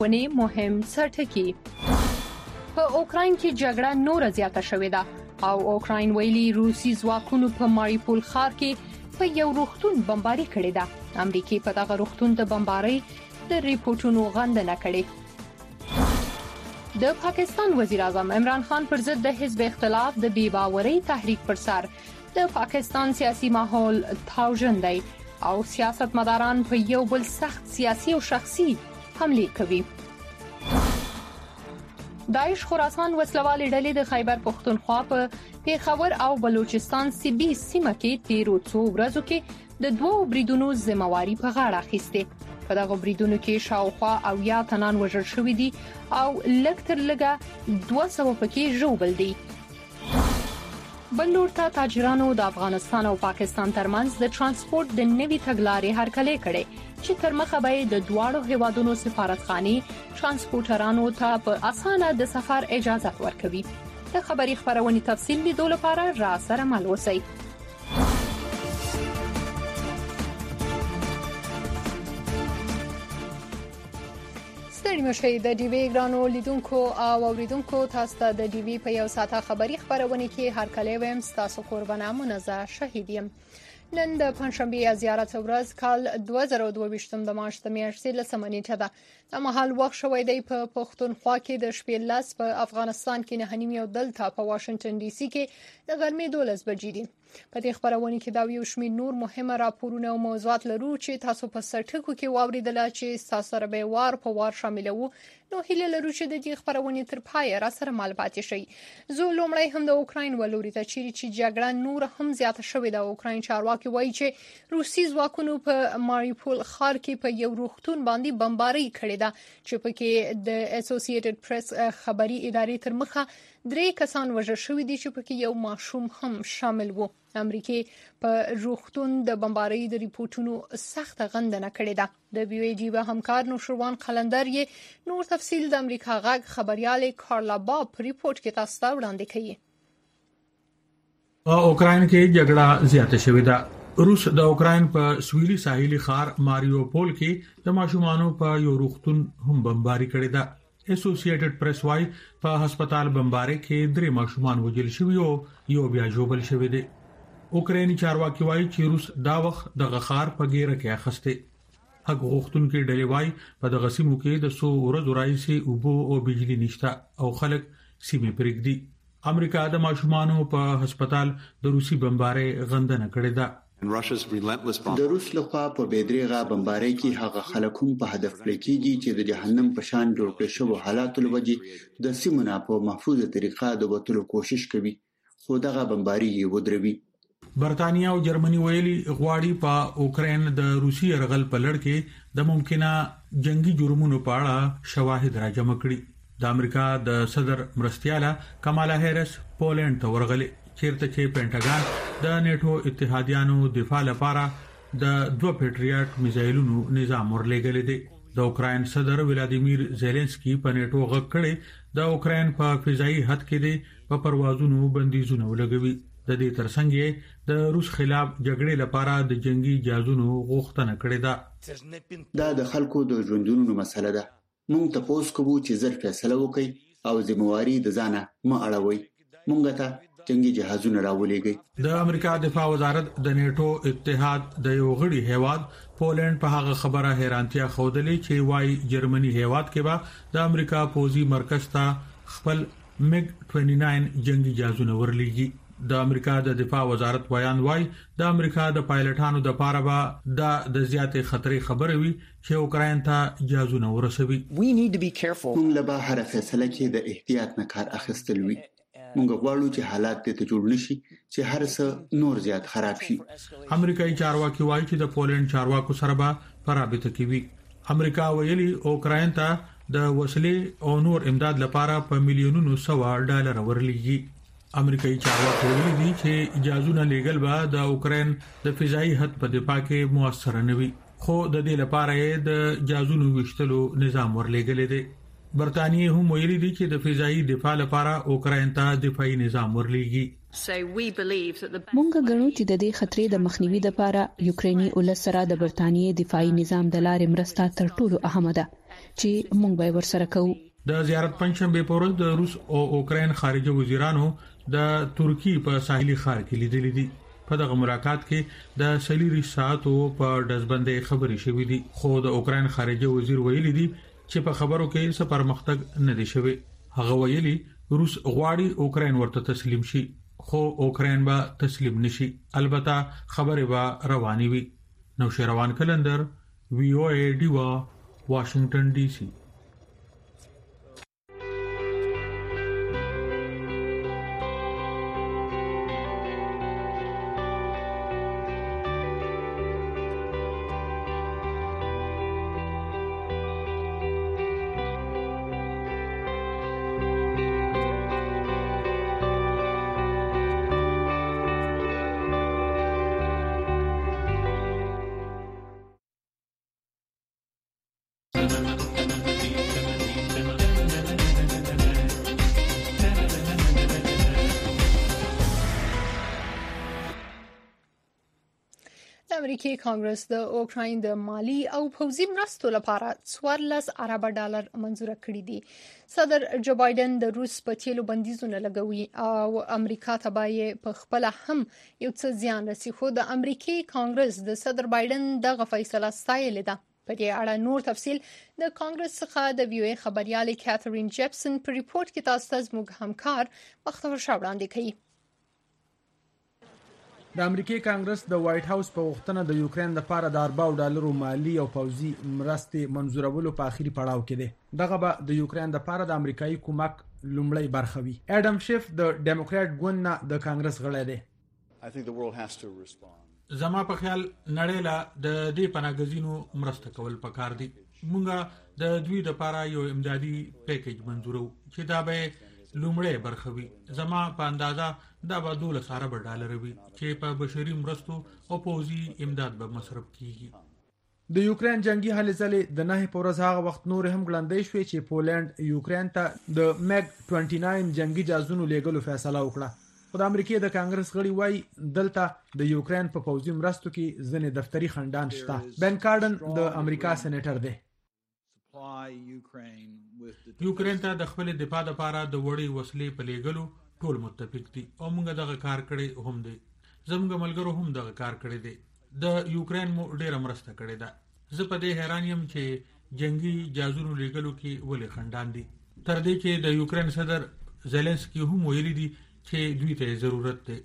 ونی مهم سرټکی په اوکراین کې جګړه نور زیاته شوې ده او اوکراین ویلي روسي ځواکونو په ماریپول ښار کې په یو روغتون بمباري کړې ده. امریکا په دغه روغتون د بمباري د ریپورتونو غندنه کړې. د پاکستان وزیر اعظم عمران خان پر ضد د حزب اختلاف د بې باورۍ تحریک پر سر د پاکستان سیاسي ماحول تاوژن دی او سیاستمداران په یو بل سخت سیاسي او شخصي حمله کوي. داعش خراسان وسلوالې ډلې د خیبر پختونخوا په پیښور او بلوچستان سیبي سیمه کې تیرو څو ورځو کې د دوو بریدونو ذمہواری په غاړه اخیسته. په دغه بریدونو کې شاوخوا او یا تنان وژل شوې دي او لږ تر لږه 200 پکې ژوبل دي. بل لور ته تاجرانو د افغانستان او پاکستان ترمنځ د ترانسپورت د نوي تګلارې هرکلی کړي چې تر مخه به د دواړو هیوادونو سفارتخانې ترانسپورټرانو ته په اسانه د سفر اجازه ورکوي. د خبري خبرونې تفصیل لیدو لپاره را سره مل اوسئ. ستړي مشي د ډي وی ګرانو لیدونکو او اوریدونکو تاسو ته د ډي وی په یو ساعته خبري خبرونه کې هر کله ویم تاسو قربانه منزه شهیدیم. نن د پنځشنبه زیارت ورځ کال 2022 د مارچ د میاشتې لسمه نیټه ده. د مهال وخت شوې دی په پښتونخوا کې د شپې لاس په افغانستان کې نه نیم یو دلته په واشنگټن ډي سي کې د غرمې 12 بجې دي. په دې خبرونه کې دا یو شمېر نور مهمه راپورونه او موضوعات لرو چې تاسو په سرټکو کې واوریدل چې تاسو سره به وار په وار شاملوو. نو هیله لرو چې د دې خبرونه تر پای را سره معلومات شي. زه لومړی هم د اوکراین ولوري ته چې جګړه نور هم زیاته شوې ده. اوکراین چارواکي وایي چې روسي ځواکونو په ماریپول ښار کې په یو روغتون باندې بمباري کړې ده چې پکې د اسوسییټډ پریس خبري ادارې تر مخه 3 کسان وژل شوي دي چې پکې یو ماشوم هم شامل وو. امریکا په روغتون د بمبارۍ د ریپورتونو سخت غندنه کړې ده. د بي وی ډي به همکار نوشروان قلندر یې نور تفصیل د امریکا غږ خبريال کارلا باب ریپورت کې تاسو ته وړاندې کوي. اوکراین کې جګړه زیاته شوې ده. روس د اوکراین په سویلي ساحلي ښار ماریوپول کې د ماشومانو په یو روغتون هم بمباري کړې ده. اسوسییټډ پریس وايي په هسپتال بمباري کې 3 ماشومان وژل شوي او یو بیا جوړل شوی دی. اوکرایني چارواکي وايي چې روس دا وخت د غخار په ګیره کې اخسته. هغه غوښتون کې ډلې وايي په دغه سیمو کې د 100 ورځو راځي او بو او بجلی نشته او خلک سیمه پرېږدي. امریکا د ماشومانو په هسپتال د روسي بمباري غندنه کړې ده. د روس لخوا په بېدریغه بمبارۍ کې هغه خلک هم په هدف لکېږي چې د جهنم په شان جوړ کړي شوی حالات لوجې د سیمونه په محفوظه طریقه د وټلو کوشش کوي خو دغه بمباري یې ودروي. برتانیا او جرمني ویلي غواړي په اوکراین د روسي يرغل په لړ کې د ممکنه جنگي جرمونو په اړه شواهد راجمع کړي. د امریکا د صدر مرستياله کمالا هریس پولند ته ورغلي چیرته چې پینټاګان د نیټو اتحادیانو دفاع لپاره د 2 پیټریاټ میزایلونو نظام ورلېږل دي. د اوکراین صدر ولادیمیر زيلنسکي په نیټو غږ کړي د اوکراین په فضائي حد کې په پروازونو بندیزونه ولګوي. د دې ترڅنګ د روس خلاف جګړې لپاره د جنگي جهازونو غوښتنه کړې ده. دا د خلکو د ژوندونو مسله ده. موږ ته پوس کوو چې زر فیصله وکړي او ذمہواری د ځانه ما اړوي. موږ ته جنگي جهازونه راولېږي. د امریکا دفاع وزارت د نیټو اتحاد د یو غړي هیواد پولند په هغه خبره حیرانتیا خوده چې وايي جرمني هیواد کې به د امریکا پوزي مرکز ته خپل میګ 29 جنگي جهازونه ورلېږي. د امریکا د دفاع وزارت بیان وايي د امریکا د پایلټانو د پاره به د زیاتې خطرې خبره وي چې اوکراین ته جهازونه ورسوي. موږ له هر فیصله کې د احتیاط نه کار اخیستل وي. موږ غواړو چې حالات ته جوړ نشي چې هر څه نور زیات خراب شي. امریکایي چارواکي وايي چې د پولند چارواکو سره به پرابطه کوي. امریکا ویلي اوکراین ته د وسلې او نور امداد لپاره په میلیونونو $100 ورلېږي. امریکایي چارواکي ویلي دي چې اجازهونه لیګل به د اوکراین د فضائي حد په دفاع کې موثر نه وي خو د دې لپاره د جازونو وشتلو نظام ورلېګل دي. برتانیې هم ویلي دي چې د فضائي دفاع لپاره اوکراین ته دفاعي نظام ورلېږي. مونږ غواړو چې د دې خطرې د مخنیوي لپاره یوکریني ولس سره د برتانیې دفاعي نظام د لارې مرسته تر ټولو اهمه ده چې مونږ به ورسره کوو. د زیارت پنځشنبه په ورځ د روس او اوکرين خارجه وزیرانو د ترکی په ساحلي ښار کې لیدلې دي. په دغه ملاقات کې د سلیری ساعتو په دزبندې خبرې شوې دي، خو د اوکرين خارجه وزیر ویلي دي چې په خبرو کې څه پرمختګ نه دي شوی. هغه ویلي روس غواړي اوکرين ورته تسلیم شي، خو اوکرين به تسلیم نشي. البته خبره به رواني وي. نوشیروان کلندر VOA ډیوا واشنگټن ډي سي. امریکای کانګرس د اوکراین د مالی او پوځي مرستو لپاره 14 ارب ډالر منزور کړي دي. صدر جو بایدن د روس په تیلو بندیزونه لګوي او امریکا ته به په خپل هم یو څه زیان رسي، خو د امریکای کانګرس د صدر بایدن دغه فیصله ستایلې ده. په دې اړه نور تفصيل د کانګرس څخه د VOA خبريال کاترین جیپسن په ریپورت کې تاسو ته زموږ همکار مختور شاوړاندې کوي. د امریکای کانګرس د وایټ هاوس په وختونه د یوکرين لپاره د $4 ډالرو مالی او پوځي مرستې منزورولو په اخیری پړاو کې ده. دغه به د یوکرين لپاره د امریکایي کومک لومړی برخه وي. اډم شیف د ډیموکرات ګوند نه د کانګرس غړی دی. زما په خیال نړۍ له د دې پناګزینو مرسته کول پکار دي. مونږه د دوی لپاره یو امدادي پیکیج منزورو چې دا به لومړی برخه وي. زما په اندازه دا به $12 ارب ډالر وي چې په بشري مرستو او پوځي امداد به مصرف کیږي. د یوکرين جنگي هلې ځلې د نه پورز هغه وخت نور هم ګړندې شوې چې پولند یوکرين ته د میګ 29 جنگي جهازونو لیږلو فیصله وکړه. خو د امریکای د کانګرس غړي وایي دلته د یوکرين په پوځي مرستو کې ځنې دفتري خندان شته. بن کارډن د امریکا سېنیټر دی. یوکرين ته د خپل دفاع لپاره د وړي وسلې په لیږلو ټول متفق دي او موږ دغه کار کړی هم دی. زموږ ملګرو هم دغه کار کړی دی. د یوکرين مو ډیره مرسته کړې ده. زه په دې حیران یم چې جنگي جهازونو لیږلو کې ولې خندان دي، تر دې چې د یوکرين صدر زيلنسکي هم ویلي دي چې دوی ته ضرورت دی.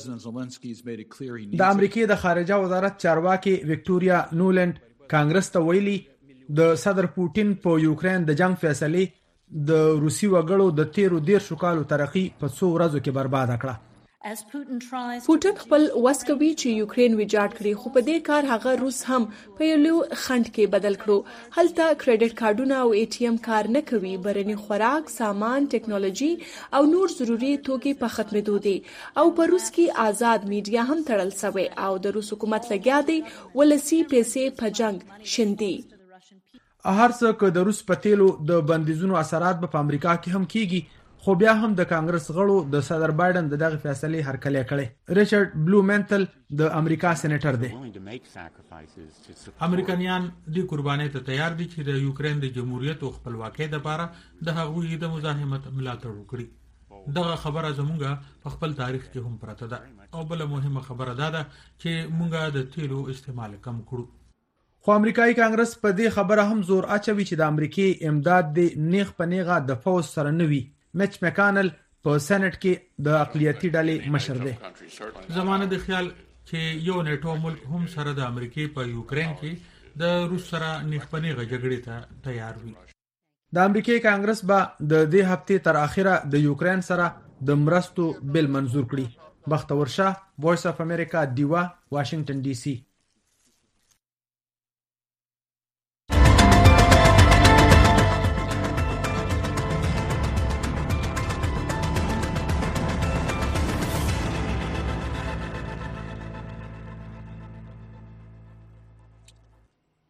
د امریکای د خارجه وزارت چارواکي وکټوريا نولند کانګرس ته ویلي د صدر پوتین په یوکرين د جنگ فیصله د روسي وګړو د 13 کالو ترقی په 100 ورځو کې برباد کړه. پوتین خپل وسکوي چې یوکرين ویجاړ کړي، خو په دې کار هغه روس هم په یو خند کې بدل کړو. هلته کریډټ کارتونه او ATM کار نه کوي. برني خوراک، سامان، ټیکنالوژي او نور ضروري توکي په ختمېدو دي او په روس کې آزاد میډیا هم تړل شوی او د روس حکومت لګیا دی ولسی پیسې په جنگ شندي. هر څه که د روس په تیلو د بندیزونو اثرات په امریکا کې هم کیږي، خو بیا هم د کانګرس غړو د صدر بایدن دغه فیصله هرکلی کړي. ریچارډ بلومنتل د امریکا سېنیټر دی. امریکایان د قربانۍ ته تیار دي چې د یوکرين د جمهوریت او خپلواکۍ لپاره د هغوی د مزاحمت ملاتړ وکړي. دغه خبره زموږه په خپل تاریخ کې هم پرته ده او بل مهمه خبره ده چې موږ د تیلو استعمال کم کړو. خو امریکایي کانګرس په دې خبره هم زور اچوي چې د امریکای امداد د نیغ په نیغه د فوز سره نوي. میچ مکانل په سېنات کې د اقلیتي ډلې مشر دی. زمانه د خیال چې یو نیټو ملک هم سره د امریکای په یوکرين کې د روس سره نیغ په نیغه جګړې ته تیار وي. د امریکای کانګرس به د دې هفته تر اخره د یوکرين سره د مرستو بل منزور کړي. بختور شاه، وایس اف امریکا، دیوا، واشنگټن ډي سي.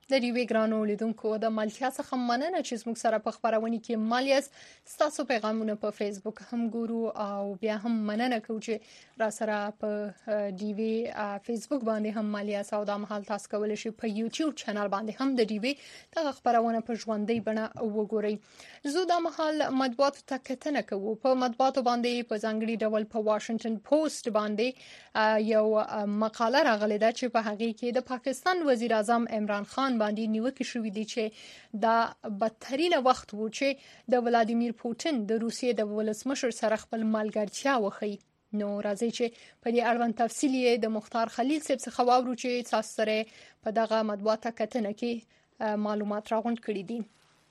د ډیوی ګرانو لیدونکو د مالتیا څخه مننه چې زموږ سره په خبرونه کې مالیاس تاسو پیغامونه په فیسبوک هم ګورو او بیا هم مننه کوم چې را سره په ډیوی فیسبوک باندې هم مالیاس او د مهال تاسو کولای شئ په یوټیوب چینل باندې هم د ډیوی د خبرونه په ژوندۍ بڼه وګورئ. زه د مهال مطبوعات ته کتنه کوم په مطبوعات باندې په ځانګړي ډول په واشنگټن پوسټ باندې یو مقاله راغله چې په هغه کې د پاکستان وزیر اعظم عمران خان باندې نیوکه شوې دي چې دا بدترینه وخت وو چې د ولادیمیر پوتین د روسیې د ولسمشر سره خپل ملګرتیا وخی. نو راځي چې په دې اړوند تفصیل د مختار خلیل صاحب څخه واورو چې تاسو سره په دغه مطبوعات کتنه کې معلومات راغونډ کړي دي.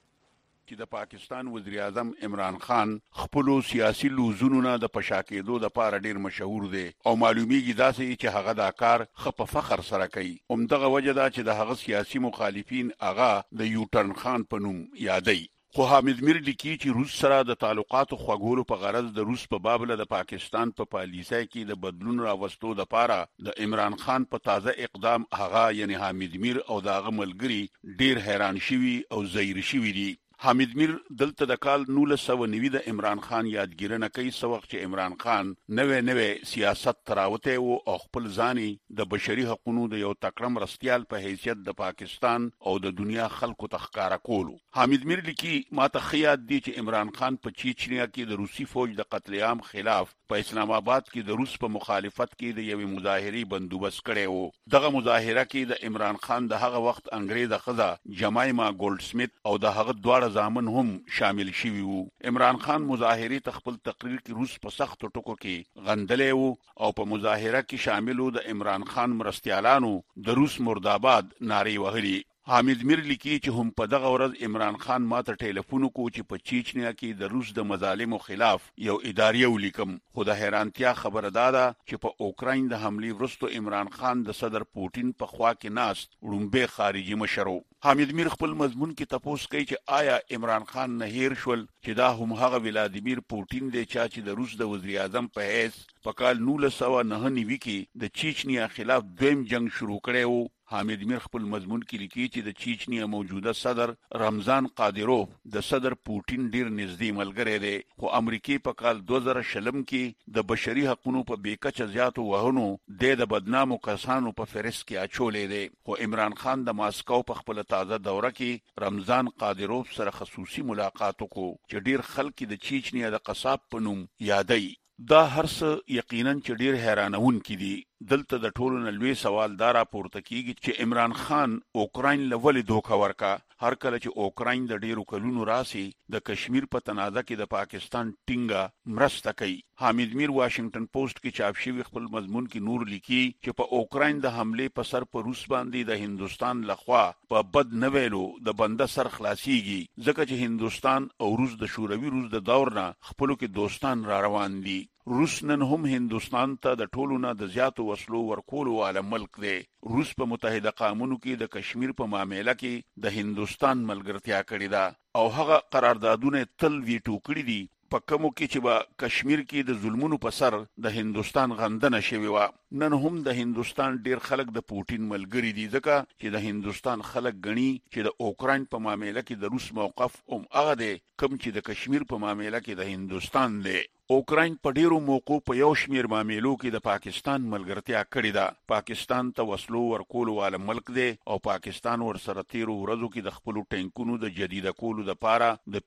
چې د پاکستان وزیر اعظم عمران خان خپل سیاسي لوزونو نه د پشاکېدو د پاره ډیر مشهور دی او معلومیږي داسې چې هغه دا کار خپ فخر سره کوي. همدغه وجه دا چې د هغه سیاسي مخالفین هغه د یوټرن خان په نوم یادوي. خو حامد میر لیکي چې روس سره د تعلقاتو خوږولو په غرض د روس په بابل د پاکستان په پالیسۍ کې د بدلون راوستو د پاره د عمران خان په تازه اقدام هغه یعنی حامد میر او داغه ملګری ډیر حیران شوي او زیر شوي دي. حامد میر دلته د کال 1990 د عمران خان یادګیرنه کوي سو وخت چې عمران خان نوې سیاست تراوته او خپل ځاني د بشري حقوقو د یو تکړه مرستيال په حیثیت د پاکستان او د دنیا خلکو تخکارا کولو. حامد میر لیکي ماته خیات دي چې عمران خان په چیچنیا کې د روسي فوج د قتل عام خلاف په اسلام آباد کې د روس په مخالفت کې د یوې مظاهرې بندوبست کړي وو. دغه مظاهره کې د عمران خان د هغه وخت انګریزه خزه جمایما ګولډ سمیت او د هغه دواړه زامن هم شامل شوي وو. عمران خان مظاهرې تخپل تقریر کې روس په سخت ټکو کې غندلې وو او په مظاهره کې شاملو د عمران خان مرستيالانو د روس مرداباد نارې وهلي. حامد میر لیکي چې هم په دغه ورځ عمران خان ماته ټلیفون کو چې په چیچنیا کې د روس د مظالمو خلاف یو اداري ولیکم. خو د حیرانتیا خبره ده چې په اوکراین د حمله وروسته عمران خان د صدر پوتین په خوا کې ناست وړومبه خارجي مشرو. حامد میر خپل مضمون کې تپوس کوي چې آیا عمران خان نه هیر شول چې دا هم هغه ولادیمیر پوتین دی چې د روس د وزیر اعظم په حیث په کال 1999 کې د چیچنیا خلاف دویم جنگ شروع کړی وو. حامد میر خپل مضمون کې لیکي چې د چیچنیا موجوده صدر رمضان قادروف د صدر پوتین ډیر نږدې ملګری دی. خو امریکای په کال 2020 کې د بشري حقوقو په بیکچه زیاتو وهنو د بدنامو کسانو په فهرست کې اچولې دی. خو عمران خان د ماسکو په خپل تازه دوره کې رمضان قادروف سره خصوصي ملاقات وکړو چې ډیر خلک د چیچنیا د قصاب په نوم یادای. دا هرڅ یقینا چې ډیر حیرانون کې دي. دلته د ټولو نه لوی سوال دا راپورته کیږي چې عمران خان اوکراین لولې دوکا ورکا. هر کله چې اوکراین د ډیرو کلونو راسي د کشمیر په تنازع کې د پاکستان ټینګه مرسته کوي. حامد میر واشنگټن پوسټ کې چاپ شوی خپل مضمون کې نور لیکي چې په اوکراین د حمله په سر په روس باندې د هندستان لخوا په بد نه ویلو د بنده سر خلاصيږي ځکه چې هندستان او روس د شوروي روس د دور نه خپلو کې دوستان را روان دي. روس نن هم هندستان ته د ټولو نه د زیاتو وسلو ورکولو والا ملک دی. روس په متحده قومونو کې د کشمیر په معاملې کې د هندستان ملګرتیا کړې ده او هغه قراردادونه تل ویټو کړی دي په کومو کې چې با کشمیر کې د ظلمونو په سر د هندستان غندنه شوی و. نن هم د هندستان ډیر خلک د پوتین ملګری دي ځکه چې د هندستان خلک غني چې د اوکراین په معاملې کې د روس موقف هغه دی کوم چې د کشمیر په معاملې کې د هندستان دی. اوکراین په ډیرو موقعو په یو شمیر معاملو کې د پاکستان ملګرتیا کړې ده. پاکستان ته وسلو ورکولو والا ملک دی او پاکستان ورسره 13 ورځو کې د خپل ټینکونو د جديده کولو لپاره د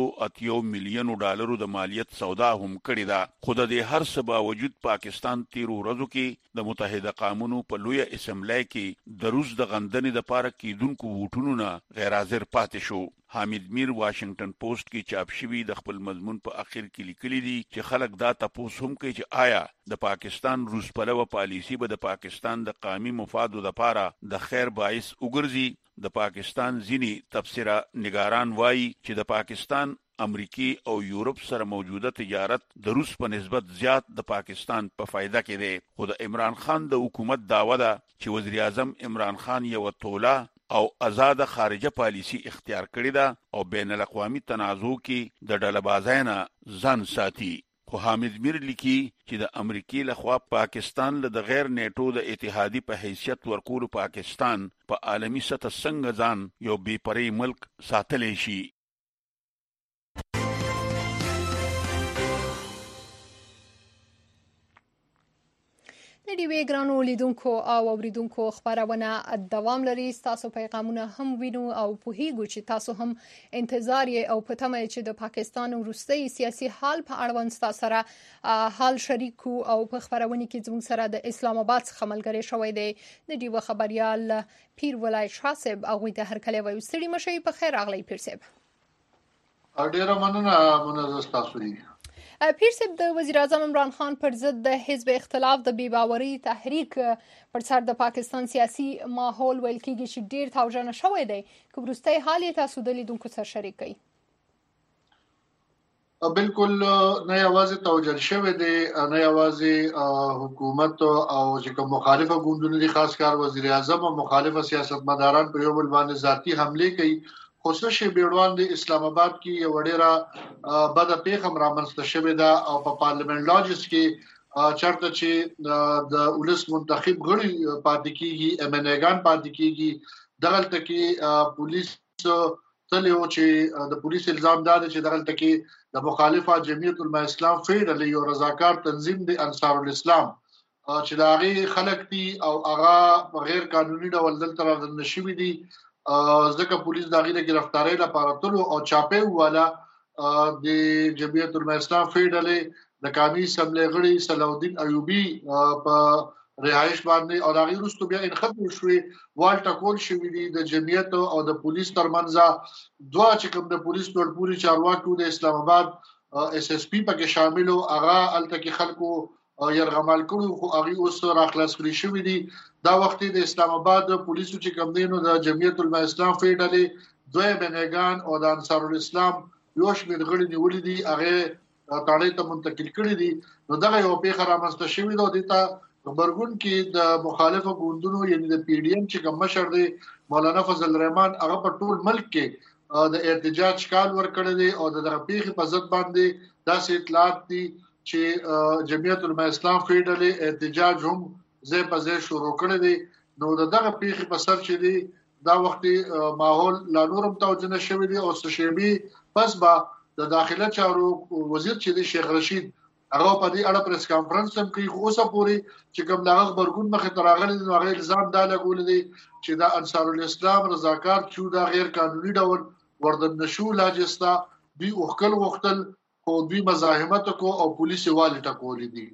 15 مليون ډالرو د مالیت سودا هم کړې ده. خو د دې هر څه باوجود پاکستان 13 ورځو کې د متحده قومونو په لوی اسمبلی کې د روس د غندنې لپاره کېدونکو ووټونو نه غیر حاضر پاتې شو. حامد میر واشنگټن پوسټ کې چاپ شوی د خپل مضمون په اخر کې لیکلي دي چې خلک دا تاسو هم کوي چې آیا د پاکستان روس پلوه پالیسی به د پاکستان د قومي مفادو لپاره د خیر باعث وګرځي. د پاکستان ځینی تبصره نگاران وایي چې د پاکستان امریکای او یورپ سره موجوده تجارت د روس په نسبت زیات د پاکستان په فایده کې دی. خو د عمران خان د حکومت داوا ده چې وزیر اعظم عمران خان یو توله او آزاد خارجه پالیسی اختیار کړی ده او بین الاقوامي تنازع کې د ډلبازۍ نه ځان ساتي. خو حامد میر لیکي چې د امریکای لخوا پاکستان له غیر نیټو د اتحادی په حیثیت ورکول پاکستان په عالمی سطح څنګه ځان یو بے پرې ملک ساتلی شي. د ډیوې ګرانو لیدونکو او اوریدونکو خبرونه دوام لري. تاسو پیغامونه هم وینو او پوهیږو چې تاسو هم انتظار یې او په تمه چې د پاکستان وروستي سیاسي حال په اړوند تاسو سره حال شریکو او په خبرونه کې زموږ سره د اسلام آباد څخه ملګری شوی دی د ډیوې خبريال پیر ولای شاسب او د هر کله وایو ستړي مشي په خیر اغلی پیر صاحب. ډیره مننه تاسو. پیر صاحب د وزیر اعظم عمران خان پر ضد د حزب اختلاف د بیباوري تحریک پر سر د پاکستان سیاسي ماحول ویل کېږي چې ډیر تاوجنه شوی دی. کومروستي حال تاسو د لیدونکو سره شریک کړئ؟ بالکل نه یوازې توجه شوی دی، نه یوازې حکومت او چې مخالفه ګوندونه دي، خاص کار وزیر اعظم او مخالفه سیاستمداران په یو بل باندې ذاتی حمله کوي. خصوصي بیړوان د اسلام آباد کې یو ډیره بد پیغام رامنځته شوی دا او په پارلیمنت لاجز کې چرته چې د ولس منتخب غړي پاتې کیږي، امنګان پاتې کیږي، دغلته کې پولیس تلو چې د پولیس الزام دار چې دغلته کې د مخالفه جمعیت العلماء اسلام فیډرل یو رضاکار تنظیم دی انصار الاسلام چې دا غي خلک دي او هغه غیر قانوني ډول دلته راځي شوی دي. ځکه پولیس دا غیره گرفتاری لپاره تلو او چاپه والا د جمعیت العلماء اسلام فیډرل د قومي اسمبلی غړي صلاح ایوبی په رهایش باندې او دا غیر رستو بیا ان ختم شوی والټا کول شوی دي د جمعیت او د پولیس ترمنځ دوا چې کوم د پولیس ټولپوري چارواکو د اسلام آباد اس اس پی پکې شامل او هغه الته کې خلکو يرغمال کړو خو هغه اوس راخلاص کړی شوی دي. دا وخت د اسلام آباد پولیسو چې کوم دینو د جمعیت العلماء اسلام فیډرل دوی بنګان او د انصار الاسلام یو شمېر غړي نیولې دي، هغه تاړې ته منتقل کړي دي. نو دغه یو پیښه رامنځته شوې ده. د خبرګون کې د مخالفه ګوندونو یعنی د پی ډی ایم چې کوم مشر دی مولانا فضل الرحمن هغه په ټول ملک کې د احتجاج کال ورکړی دی او دغه پیښه په ضد باندې داسې اطلاعات دي چې جمعیت العلماء اسلام فیډرل احتجاج هم زه په زه شروع کړی دی. نو دغه پیښه په سر چې دی دا وختي ماحول لا نورم توجه شوی دی او سشيبي پس با د داخله چارو وزیر چې دی شیخ رشید هغه په دې اړه پریس کانفرنس هم کوي. خو اوسه پوری چې کوم دغه خبرګون مخه تراغلي نو هغه الزام دا لګول دي چې دا انصار الاسلام رضاکار چې دا غیر قانوني ډول وردن نشو لاجستا دی اوخل وختل او دوی مزاحمت کو او پولیس والی ټکولې دي.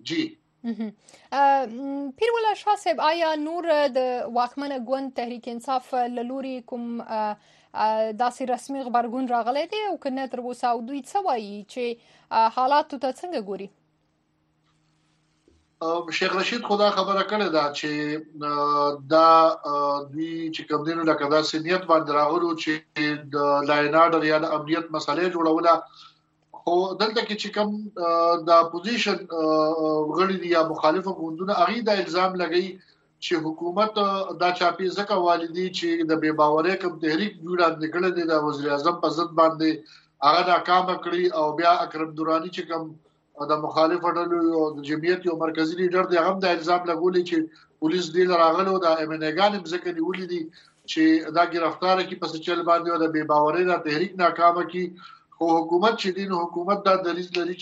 جی پیر ولا شاه صاحب، آیا نور د واکمنه ګوند تحریک انصاف لوري کوم داسې رسمي خبرګون راغلی دی او کنه تر اوسه او دوی څه وایي چې حالات ته څنګه ګوري؟ شیخ رشید خدا خبره کړې ده چې دا دوی چې کوم دینو لکه دا سنیت باندې راغلو چې د لاین اډر یا د امنیت مسلې جوړوله. خو دلته کې چې کوم د اپوزیشن غړي دي یا مخالفه ګوندونه هغه د الزام لګي چې حکومت دا چاپی زکه والدي چې د بے باورۍ کوم تحریک جوړه نکړه دي د وزیر اعظم په ضد باندې هغه دا کام کړی او بیا اکرم دورانی چې کوم د مخالفه ډلو او د جمعیت یو مرکزی لیډر دی هغه د الزام لګولي چې پولیس دی راغلو د امنګان ځکه نیولې دي چې دا گرفتار کی پس چل باندې او د بے باورۍ د تحریک ناکامه کی. خو حکومت چې دین حکومت دا دلیل لري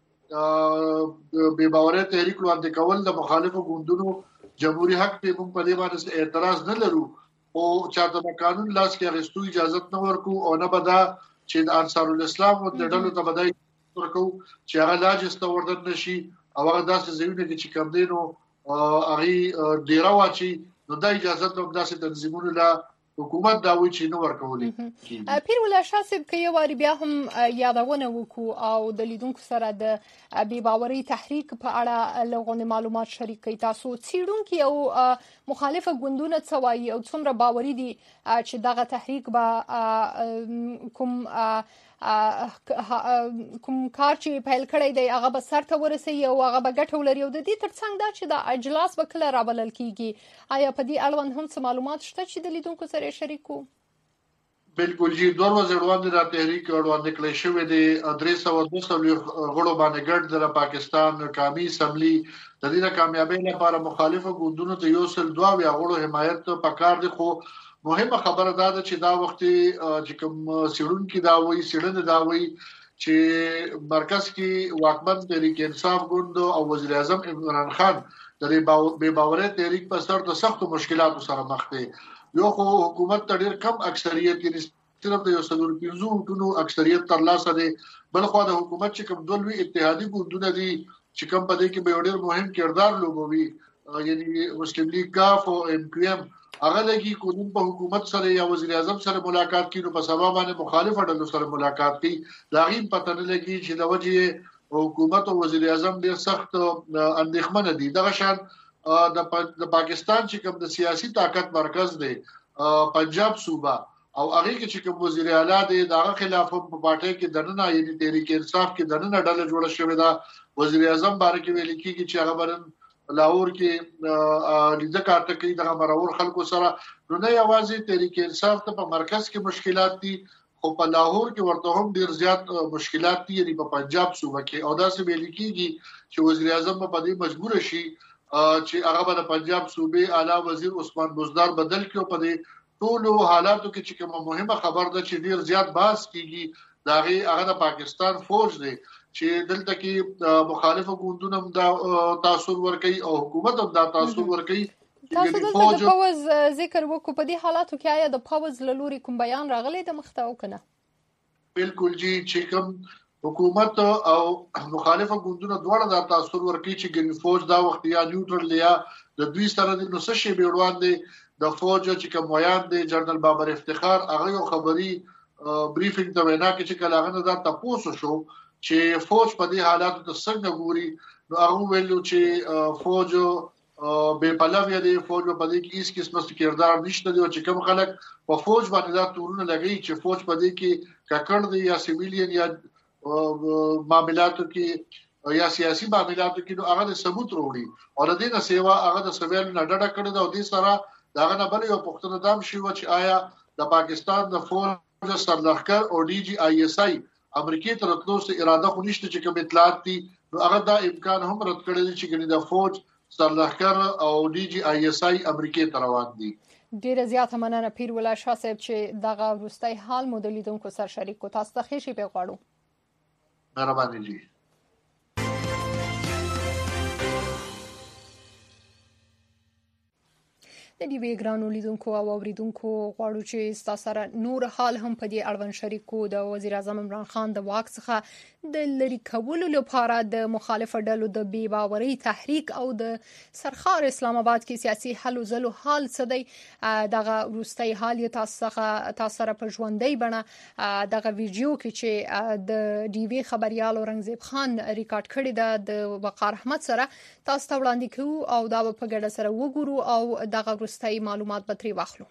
چې بے باورۍ تحریک لاندې کول د مخالفو ګوندونو جمهوریت حق ته موږ په دې باندې اعتراض نه لرو او چاته د قانون لاس کې اغستو اجازه نه ورکو او نه بدا چې د انصار الاسلام او د ډلو ته بدای ورکو چې هغه لاجسته وردن نشي او هغه داسې ځایونه کې چې کوم دینو هغه ډیره واچي نو د اجازه ته داسې تنظیمونه لا حکومت دا وی چې نو ورکولې. پیر ولا شاه صاحب کې یو واری بیا هم یادونه وکړو او د لیدونکو سره د بې باورۍ تحریک په اړه لغونې معلومات شریک کړئ. تاسو څېړونکي او مخالفه ګوندونه څه وایي او څومره باوري دي چې دغه تحریک به کوم کار چې پیل کړی دی هغه به سر ته ورسي او هغه به ګټه ولري او د دې ترڅنګ دا چې د اجلاس به کله رابلل کیږي. آیا په دې اړوند هم څه معلومات شته چې د لیدونکو سره شریکو؟ بالکل جی 2 ورځې وړاندې دا تحریک وړاندې کړی شوی دی 302 غړو باندې ګډ د پاکستان قومي اسمبلی د دې کامیابی لپاره مخالفه ګوندونو ته یو سل 2 غړو حمایت پکار دي. خو مهمه خبره ده چې دا وخت چې کوم سیړونکو دا وایي سیړنه دا وایي چې مرکز کې واکمن تحریک انصاف ګوند او وزیر اعظم عمران خان د بے باورۍ تحریک په سر د سخت مشکلاتو سره مخ دي. یو خو حکومت ته ډیر کم اکثریت یې صرف د یو سلور 15 ټونو اکثریت ترلاسه دي. بل خو د حکومت چې کوم دولوي اتحادی ګوندونه دي چې کوم په دې کې به ډیر مهم کردار لوبوي یعنی مسلم لیگ کاف او ام کیو ام هغه لګي قانون په حکومت سره یا وزیر اعظم سره ملاقات کینو په سبب باندې مخالف ډلو سره ملاقات کوي. دا غیم پته نه لګي چې د وجه حکومت او وزیر اعظم ډیر سخت اندېښمن دي. دغه شان د پاکستان چې کوم د سیاسي طاقت مرکز دی پنجاب صوبه او هغه کې چې کوم وزیر اعلی دی دغه خلاف په پارټي کې دننه یعنی تحریک انصاف کې دننه ډله جوړه شوې ده. وزیر اعظم باره کې ویل کېږي چې هغه برن لاهور کې لیدل کارته کوي د مرور خلکو سره. نو نه یوازې تحریک انصاف ته په مرکز کې مشکلات دي خو په لاهور کې ورته هم ډیر زیات مشکلات دي یعنی په پنجاب صوبه کې. او دا څه ویل کېږي چې وزیر اعظم په دې مجبور شي چې هغه د پنجاب صوبې اعلی وزیر عثمان بزدار بدل کړو. په دې ټولو حالاتو کې چې کومه مهمه خبر ده چې ډیر زیات بحث کیږي دا هغه د پاکستان فوج دی چې دلته کې مخالفه ګوندونه د تاثیر ورکړي او حکومت هم د تاثیر ورکړي. تاسو د فوز ذکر وکړو په دې حالاتو کې آیا د فوز لوري کوم بیان راغلی د مختاو کنه؟ بالکل جی چې کوم حکومت او مخالفه ګوندونه دواړه د تاثیر ورکړي چې ګن فوج دا وخت یا نیوټرل یا د دوی سره د نو څه شی بیروان دي. د فوج چې کوم ویان دي جنرال بابر افتخار هغه یو خبري بریفینګ ته وینا کې چې کله هغه دا تاسو شو چې فوج په دې حالاتو ته څنګه ګوري. نو هغه ویلو چې فوج به پلاوی دی فوج په دې کې هیڅ قسمه کردار نشته دی او چې کوم خلک په فوج باندې دا تورونه لګي چې فوج په دې کې ککړ دی یا سیویلین یا معاملاتو کې یا سیاسي معاملاتو کې نو هغه د ثبوت وروړي او د دې نه سیوا هغه د سویل نه ډډه کړی دا او د سره داغه نه بل یو پښتنه دام شي چې آیا د پاکستان د فوج سرلښکر او ډي جي آی اس آی امریکای ته راتلو څه اراده خو نشته چې کوم اطلاعات دي نو هغه دا امکان هم رد کړی چې ګنې د فوج سرلښکر او ډي جي آی اس آی امریکای ته روان دي. ډیره زیاته مننه پیر ولا شاه صاحب چې دغه وروستي حال مو د لیدونکو سره شریک کو. تاسو ته ښه شي په غواړو. مهرباني جی. د دې ویګرانو لیدونکو او اوریدونکو غواړو چې تاسو سره نور حال هم په دې اړوند شریکو. د وزیر اعظم عمران خان د واک څخه د لری کولو لپاره د مخالف ډلو د بے باورۍ تحریک او د سرخار اسلام آباد کې سیاسي حل زلو حال څه دی دغه وروستي حال تاسو سره په ژوندۍ بڼه دغه ویډیو کې چې د ډي وی خبريال اورنګزیب خان ریکارډ کړی ده د وقار احمد سره تاسو ته وړاندې کوو او دا په ګډه سره وګورو او دغه وروستي معلومات به ترې واخلو.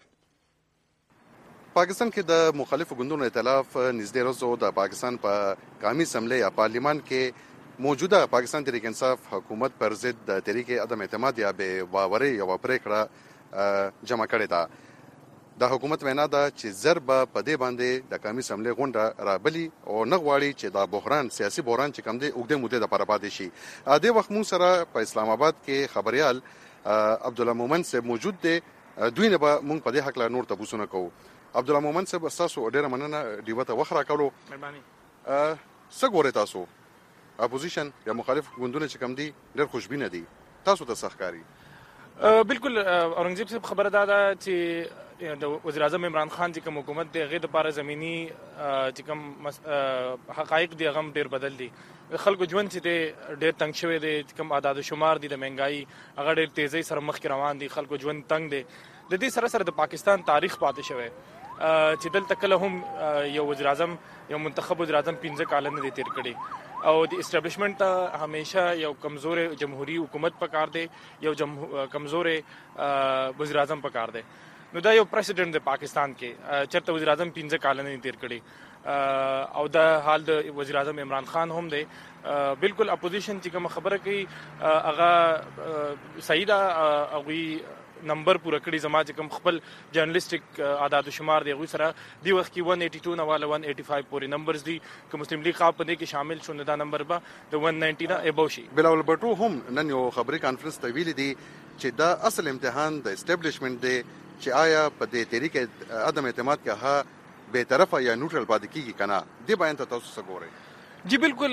پاکستان کې د مخالفو ګوندونو ائتلاف نږدې ورځو د پاکستان په قومي اسمبلی یا پارلیمان کې موجوده پاکستان تحریک انصاف حکومت پر ضد د تحریک عدم اعتماد یا بے باورۍ یو پریکړه جمع کړې ده. د حکومت وینا ده چې ضرب په دې باندې د قومي اسمبلی غونډه رابلی او نه غواړي چې دا بحران سیاسي بحران چې کم دی اوږده موده د پاره پاتې شي. د وخت مو سره په اسلام آباد کې خبريال عبدالله مومن صاحب موجود دی. دوی نه به مونږ په دې حق لا نور تاسو کوو. عبدالله مومن صاحب تاسو ډیره مننه دیوته وخره کولو. مهرباني. څه ګورئ تاسو؟ اپوزیشن یا مخالف ګوندونه چې کم دي ډیر خوشبینه دي. تاسو ته سخکاری؟ بالکل اورنګزیب صاحب خبره ده چې د وزیر اعظم عمران خان چې کوم حکومت دی غیر د لپاره زمینی چې کوم حقایق دي غم ډیر بدل دي. خلکو ژوند چې ډیر تنگ شوی دی کوم اعداد شمار دي د مهنګای هغه ډیر تیزی سره مخ روان دي. خلکو ژوند تنگ دي. د دې سره د پاکستان تاریخ پاتې شوی چې دلته کله هم یو وزیر اعظم یو منتخب وزیر اعظم 15 کال نه تیر کړي او د اسټابلیشمنت همیشه یو کمزور جمهوریت حکومت پکار دی یو کمزور وزیر اعظم پکار دی. نو دا یو پریسیډنټ د پاکستان کې چرته وزیر اعظم 15 کال نه تیر کړي او دا حال د وزیر اعظم عمران خان هم دی. بالکل اپوزیشن چې کوم خبره کوي هغه صحیح ده. هغه نمبر پوره کړی زما چې کوم خپل جرنالستیک عادت او شمار دی غوي سره دی وخت کې 182 نه والا 185 پورې نمبرز دي که مسلم لیگ خاپ په دې کې شامل شونه دا نمبر به د 190 نه ابو شي. بلاول بټو هم نن یو خبري کانفرنس ته ویلي دي چې دا اصل امتحان د اسټابلیشمنت دی چې آیا په دې طریقې عدم اعتماد کې ها به طرفه یا نیوټرل پاتې کیږي کنه دی بیان ته تاسو څه ګورئ؟ جی بالکل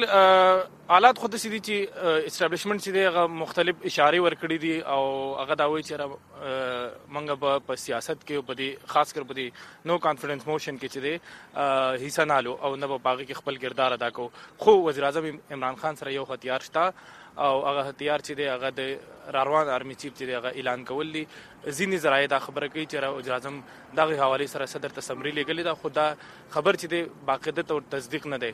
حالات خود سيدي چې اسټابلیشمنت چې هغه مختلف اشاره ورکړي دي او هغه دا وایي چې منګه په سیاست کې په دې خاص کر په دې نو کانفیډنس موشن کې چې دي حصہ نالو او نه په باغ کې خپل کردار ادا کو خو وزیر اعظم عمران خان سره یو هتیار شته او هغه هتیار چې دی هغه د راروان آرمي چیف چې دی هغه اعلان کول دي. ځینې ذرایع دا خبره کوي چې وزیر اعظم دغه حواله سره صدر ته سمري لګلې دا خدا خبر چې دی باقاعده تور تصدیق نه دی.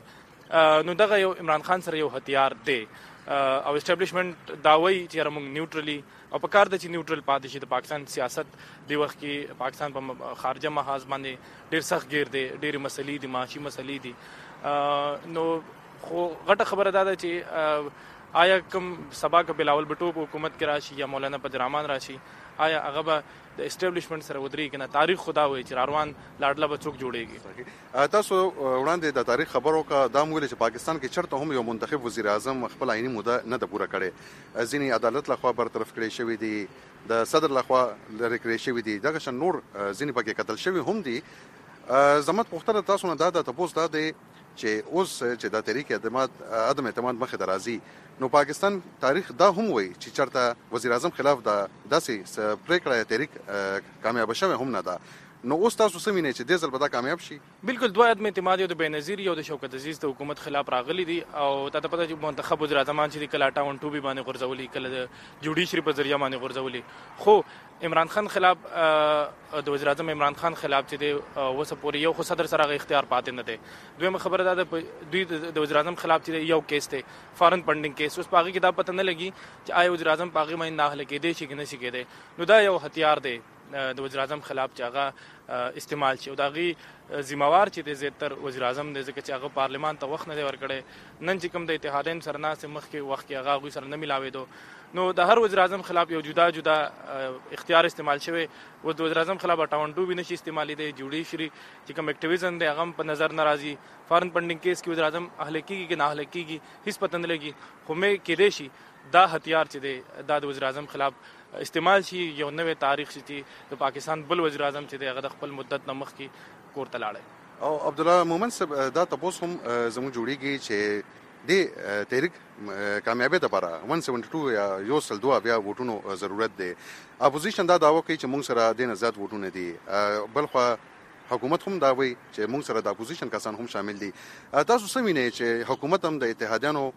نو دغه یو عمران خان سره یو هتیار دی او اسټابلیشمنت دا وایي چې موږ نیوټرلی او په کار د چې نیوټرل پاتې شي. د پاکستان سیاست دی وخت کې پاکستان په خارجه محاذ باندې ډېر سخت گیر دی, ډېر مسلې دي, معاشي مسلې دي. نو خو غټه خبره ده چې آیا کوم سبا ک بلاول بټو په حکومت کې راشي یا مولانا بدرحمان راشي آیا هغه به د اسټابلیشمنت سره ودرې کنه تاریخ خدا وایي چې روان لاډله به څوک جوړيږي. تاسو وړاندې د تاریخ خبرو کا دا مویل چې پاکستان کې چرته هم یو منتخب وزیر اعظم خپل عیني موده نه د پوره کړي, ځینې عدالت لخوا برطرف کړي شوی دي, د صدر لخوا لری کړي شوی دي, دغه شن نور ځینې پکې قتل شوی هم دي. زمت پختره تاسو نه دا تاسو دا دی چې اوس چې د طریقې عدم اعتماد مخه درازي نو پاکستان تاریخ دا هم وایي چې چرته وزیر اعظم خلاف دا داسې پریکړه طریق کامیاب شوه هم نه ده. نو اوس تاسو سمینه چې د ځل به دا کامیاب شي؟ بالکل دوه عدم اعتماد یو د بینظیر یو د شوکت عزیز د حکومت خلاف راغلي دي او تاسو پته چې منتخب وزیر اعظم چې کله 82 باندې غورځولي کله د جوډیشري په ذریعہ باندې غورځولي خو عمران خان خلاف د وزیر اعظم عمران خان خلاف چې د وسه پوری یو خو صدر سره اختیار پاتې نه دی. دویمه خبره ده دوی د وزیر اعظم خلاف چې یو کیس ته فارن پندینګ کیس اوس پاغي کتاب پته نه لګي چې آیا وزیر اعظم پاغي باندې ناهله کې دی چې نه شي کېده. نو دا یو هتیار دی د وزیر اعظم خلاف چې هغه استعمال شي او داغي ذمہوار چې د زیاتر وزیر اعظم د ځکه چې هغه پارلیمان ته وخت نه دی ورکړي نن چې کوم د اتحادین سرنا سم مخ کې وخت کې هغه غوي سره نه ملاوي دو. نو د هر وزیر اعظم خلاف یو جدا جدا اختیار استعمال شوی و د وزیر اعظم خلاف 52 به نشي استعمالي دی, جوډیشري چې کوم اکټیویزم دی هغه په نظر ناراضي, فارن پندینګ کیس کې وزیر اعظم اهل کیږي کې نه اهل کیږي هیڅ پته نه لګي. خو مې کې دی شي دا هتیار چې دی دا د وزیر اعظم خلاف استعمال شي یو نوې تاریخ چې د پاکستان بل وزیر اعظم چې دی هغه د خپل مدت نه مخکې کور ته لاړی. او عبد الله مومن صاحب دا تاسو هم زموږ جوړیږي چې د تحریک کامیابی لپاره 172 یا یو سل دوه بیا ووټونو ضرورت دی. اپوزیشن دا داوا کوي چې موږ سره د نزاد ووټونه دي, بلخو حکومت هم دا وایي چې موږ سره د اپوزیشن کسان هم شامل دي. تاسو سمینه چې حکومت هم د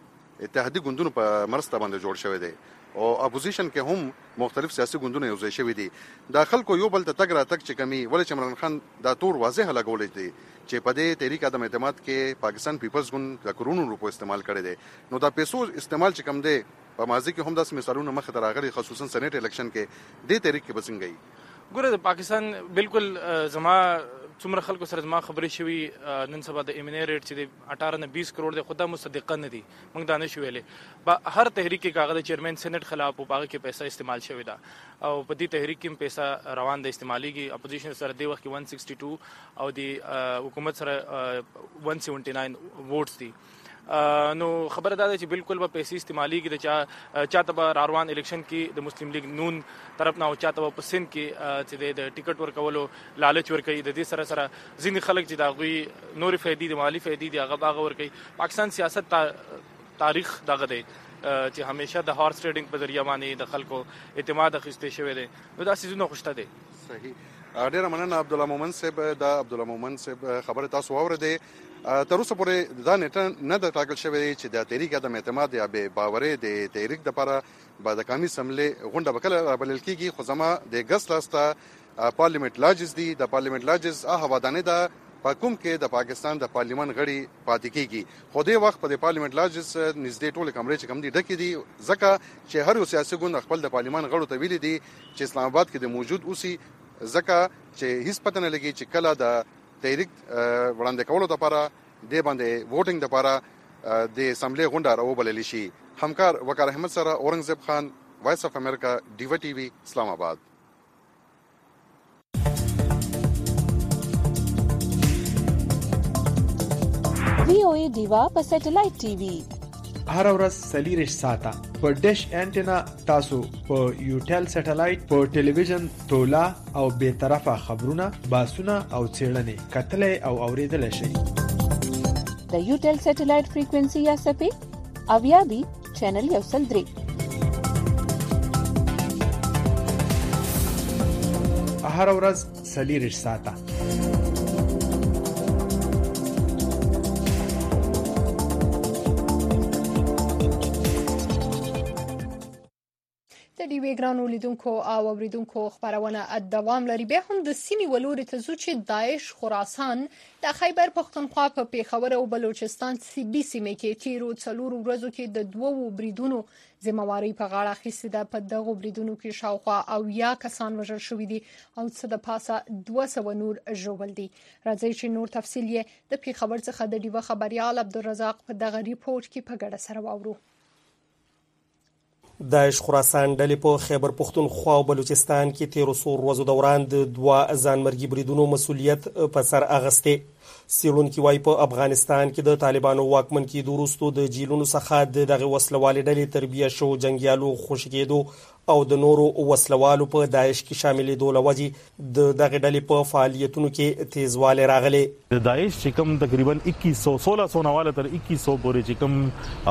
اتحادی ګوندونو په مرسته باندې جوړ شوی دی او اپوزیشن کې هم مختلف سیاسي ګوندونه یو ځای شوی دي. د خلکو یو بل ته تګ راتګ چې کمی ولې چې عمران خان دا تور واضح لګولې دي چې په دې طریق عدم اعتماد کې پاکستان پیپلز ګوند د کرونو روپو استعمال کړي دي. نو دا پیسو استعمال چې کم دی په ماضي کې هم داسې مثالونه مخ ته راغلي, خصوصا سېنیټ الیکشن کې دې طریق کې بسنګي. ګوره د پاکستان بالکل زما څومره خلکو سره زما خبرې شوي نن سبا د ایمنی ریټ چې د 18 نه 20 کروڑ د خدا مصدقه نه دي موږ دا نه شو ویلې. په هر تحریک کې کاغذ چیرمن سېنیټ خلاف او باغ کې پیسې استعمال شوی دا او په دې تحریک کې پیسې روان د استعماليږي. اپوزیشن سره د وخت کې 162 او د حکومت سره 179 ووټس دي. نو خبره ده چې بالکل به پیسې استعمالي کې د چاته به راروان الیکشن کې د مسلم لیگ نون طرف نه او چاته په سند کې چې د ټیکټ ورکولو لالچ ورکړي. د دې سره سره ځینې خلک چې دا غوي نور فائدې د مالی فائدې دی هغه باغ ورکړي. پاکستان سیاست تاریخ دغه دی چې همیشه د هارس ټریډینګ په ذریعہ باندې د خلکو اعتماد اخیسته شوی دی. نو دا سيزونه خوشته دي. صحیح. ډیر مننه عبد الله مومن صاحب. دا عبد الله مومن صاحب خبره تاسو واورئ. تر اوسه پورې دا نه د ټاکل شوی چې د تحریک عدم اعتماد یا به باورې د تحریک لپاره بعد قومي سملې غونډه وکړه بلل کېږي. خو زما د اگست لاسته پارلیمنت لاجز دي. د پارلیمنت لاجز هوادانه ده په کوم کې د پاکستان د پارلیمان غړي پاتې کېږي. خو د وخت په پارلیمنت لاجز نږدې ټول کمرې چې کم دي ډکې دي ځکه چې هر یو سیاسي ګوند خپل د پارلیمان غړو ته ویلي دي چې اسلام آباد کې د موجود اوسي ځکه چې هیڅ پته نه لګي چې کله د تحریک وړاندې کولو لپاره د باندې ووټینګ لپاره د اسمبلی غونډه راوبلل شي. همکار وقار احمد سره اورنګزیب خان, وایس اف امریکا, ډیو ټي وی, اسلام آباد. VOA ډیوا په سټلایټ ټي وي هر ورځ 40 ساعته په ډیش انټینا تاسو په یوټل سټلایټ په ټلویزیون تولا او به طرفه خبرونه باسونه او څېړنې کتلې او اوریدل شي د یوټل سټلایټ فریکوئنسي یا سپې اویا بي چینل یو سل 3 هر ورځ 40 ساعته د ډیوی ګرانو لیدونکو او اوریدونکو خبرونه دوام لري. بیا هم د سیمې ولوري ته ځو چې داعش خراسان د خیبر پختونخوا په پیښور او بلوچستان سیبي سیمې کې تیرو 4 ورځو کې د 2 بریدونو ذمہواری په غاړه اخیستې ده. په دغه بریدونو کې شاوخوا او یا کسان وژل شوي دي او څه د پاسه 200 نور ژوبل دي. راځي چې نور تفصیل یې د پیښور څخه د ډیوه خبريال عبدالرزاق په دغه ریپورت کې په ګډه سره واورو. داعش خراسان ډلې په خیبر پختونخوا او بلوچستان کې 13 ورځو دوران د 2 ځانمرګي بریدونو مسولیت په سر اغسته. سیلونکي وايي په افغانستان کې د طالبانو واکمن کېدو وروسته د جیلونو څخه دغه وسلوالې ډلې تربیه شو جنگیالو خوشی کېدو او د نورو وسلوالو په داعش کې شاملې دوله وجي د دغه ډلې په فعالیتونو کې تیزواله راغلي. د داعش چې کوم تقریبا 2116 نواله تر 2100 پورې چې کوم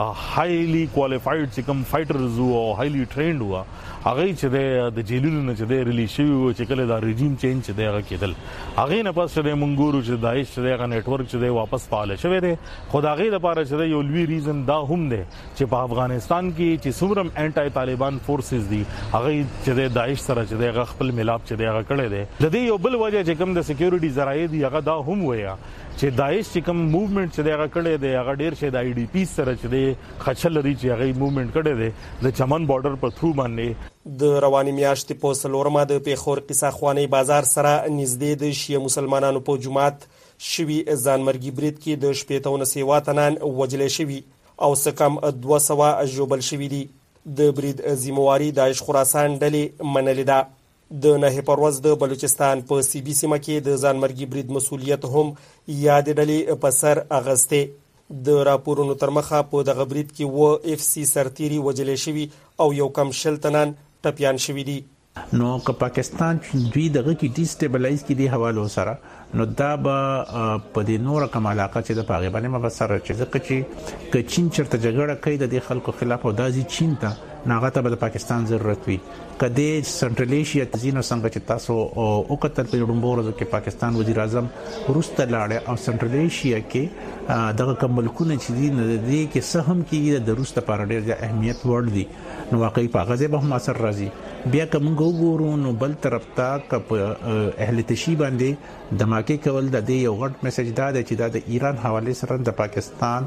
هایلی کوالیفاید چې کوم فایټرز او هایلی ټرینډ و هغه چې د جیلونو نه چې د ریلیز شوی چې کله دا رژیم چینج چې دغه کېدل هغه نه پس د منګورو چې داعش دغه نتورک چې واپس فعال شوی دی. خدای لپاره چې یو لوی ریزن دا هم دی چې په افغانستان کې چې څومره انټای طالبان فورسز دي هغه چې د داعش سره چې د خپل ملاپ چې دغه کړي دي. د دې یو بل وجه چې کوم د سکیورټي ذرایع دي هغه دا هم ویا چې داعش چې کوم موومېنټ چې دغه کړي دي هغه ډیر شه د آی ډی پی سره چې د خچل لري چې هغه موومېنټ کړي دي د چمن بارډر په ثرو باندې. د رواني میاشتې په سلورمه د پیښور قصه خواني بازار سره نږدې د شیعه مسلمانانو په جماعت شوی ځانمرګي برید کې د 80 سیواتنان وجلې شوی او سکم 200 ژوبل شوی دي. د برید ذمہواری داعش خراسان ډلې منلې ده. د نه پرواز د بلوچستان په سی بي سیمه کې د ځانمرګي برید مسولیت هم یاد ډلې په سر اغسته. د راپورونو تر مخه په دغه برید کې و اف سی سرتيري وجلې شوی او یو کم شلتنان ټپيان شوی دي. نو که پاکستان دوی دغه کې ډیسټیبلایز کې دی حوالو سره نو دا به په دې نور کوم علاقه چې د پاغه باندې مبصر چې ځکه چې چین چرته جګړه کوي د خلکو خلاف او دازي چین ته ناغه ته د پاکستان ضرورت وي. کله سنټرل ایشیا تزینو څنګه چې تاسو او کتل په ډومبورو کې پاکستان وزیر اعظم روسته لاړ او سنټرل ایشیا کې دغه کوم ملکونه چې دي نه دي کې سهم کې د روسته پر ډېر اهمیت ور دي نو واقعي په غزه به هم اثر راځي. بیا کوم ګورو نو بل طرف ته کپ اهل تشی باندې دماکه کول د دې یو غټ میسج دا دی چې دا د ایران حواله سره د پاکستان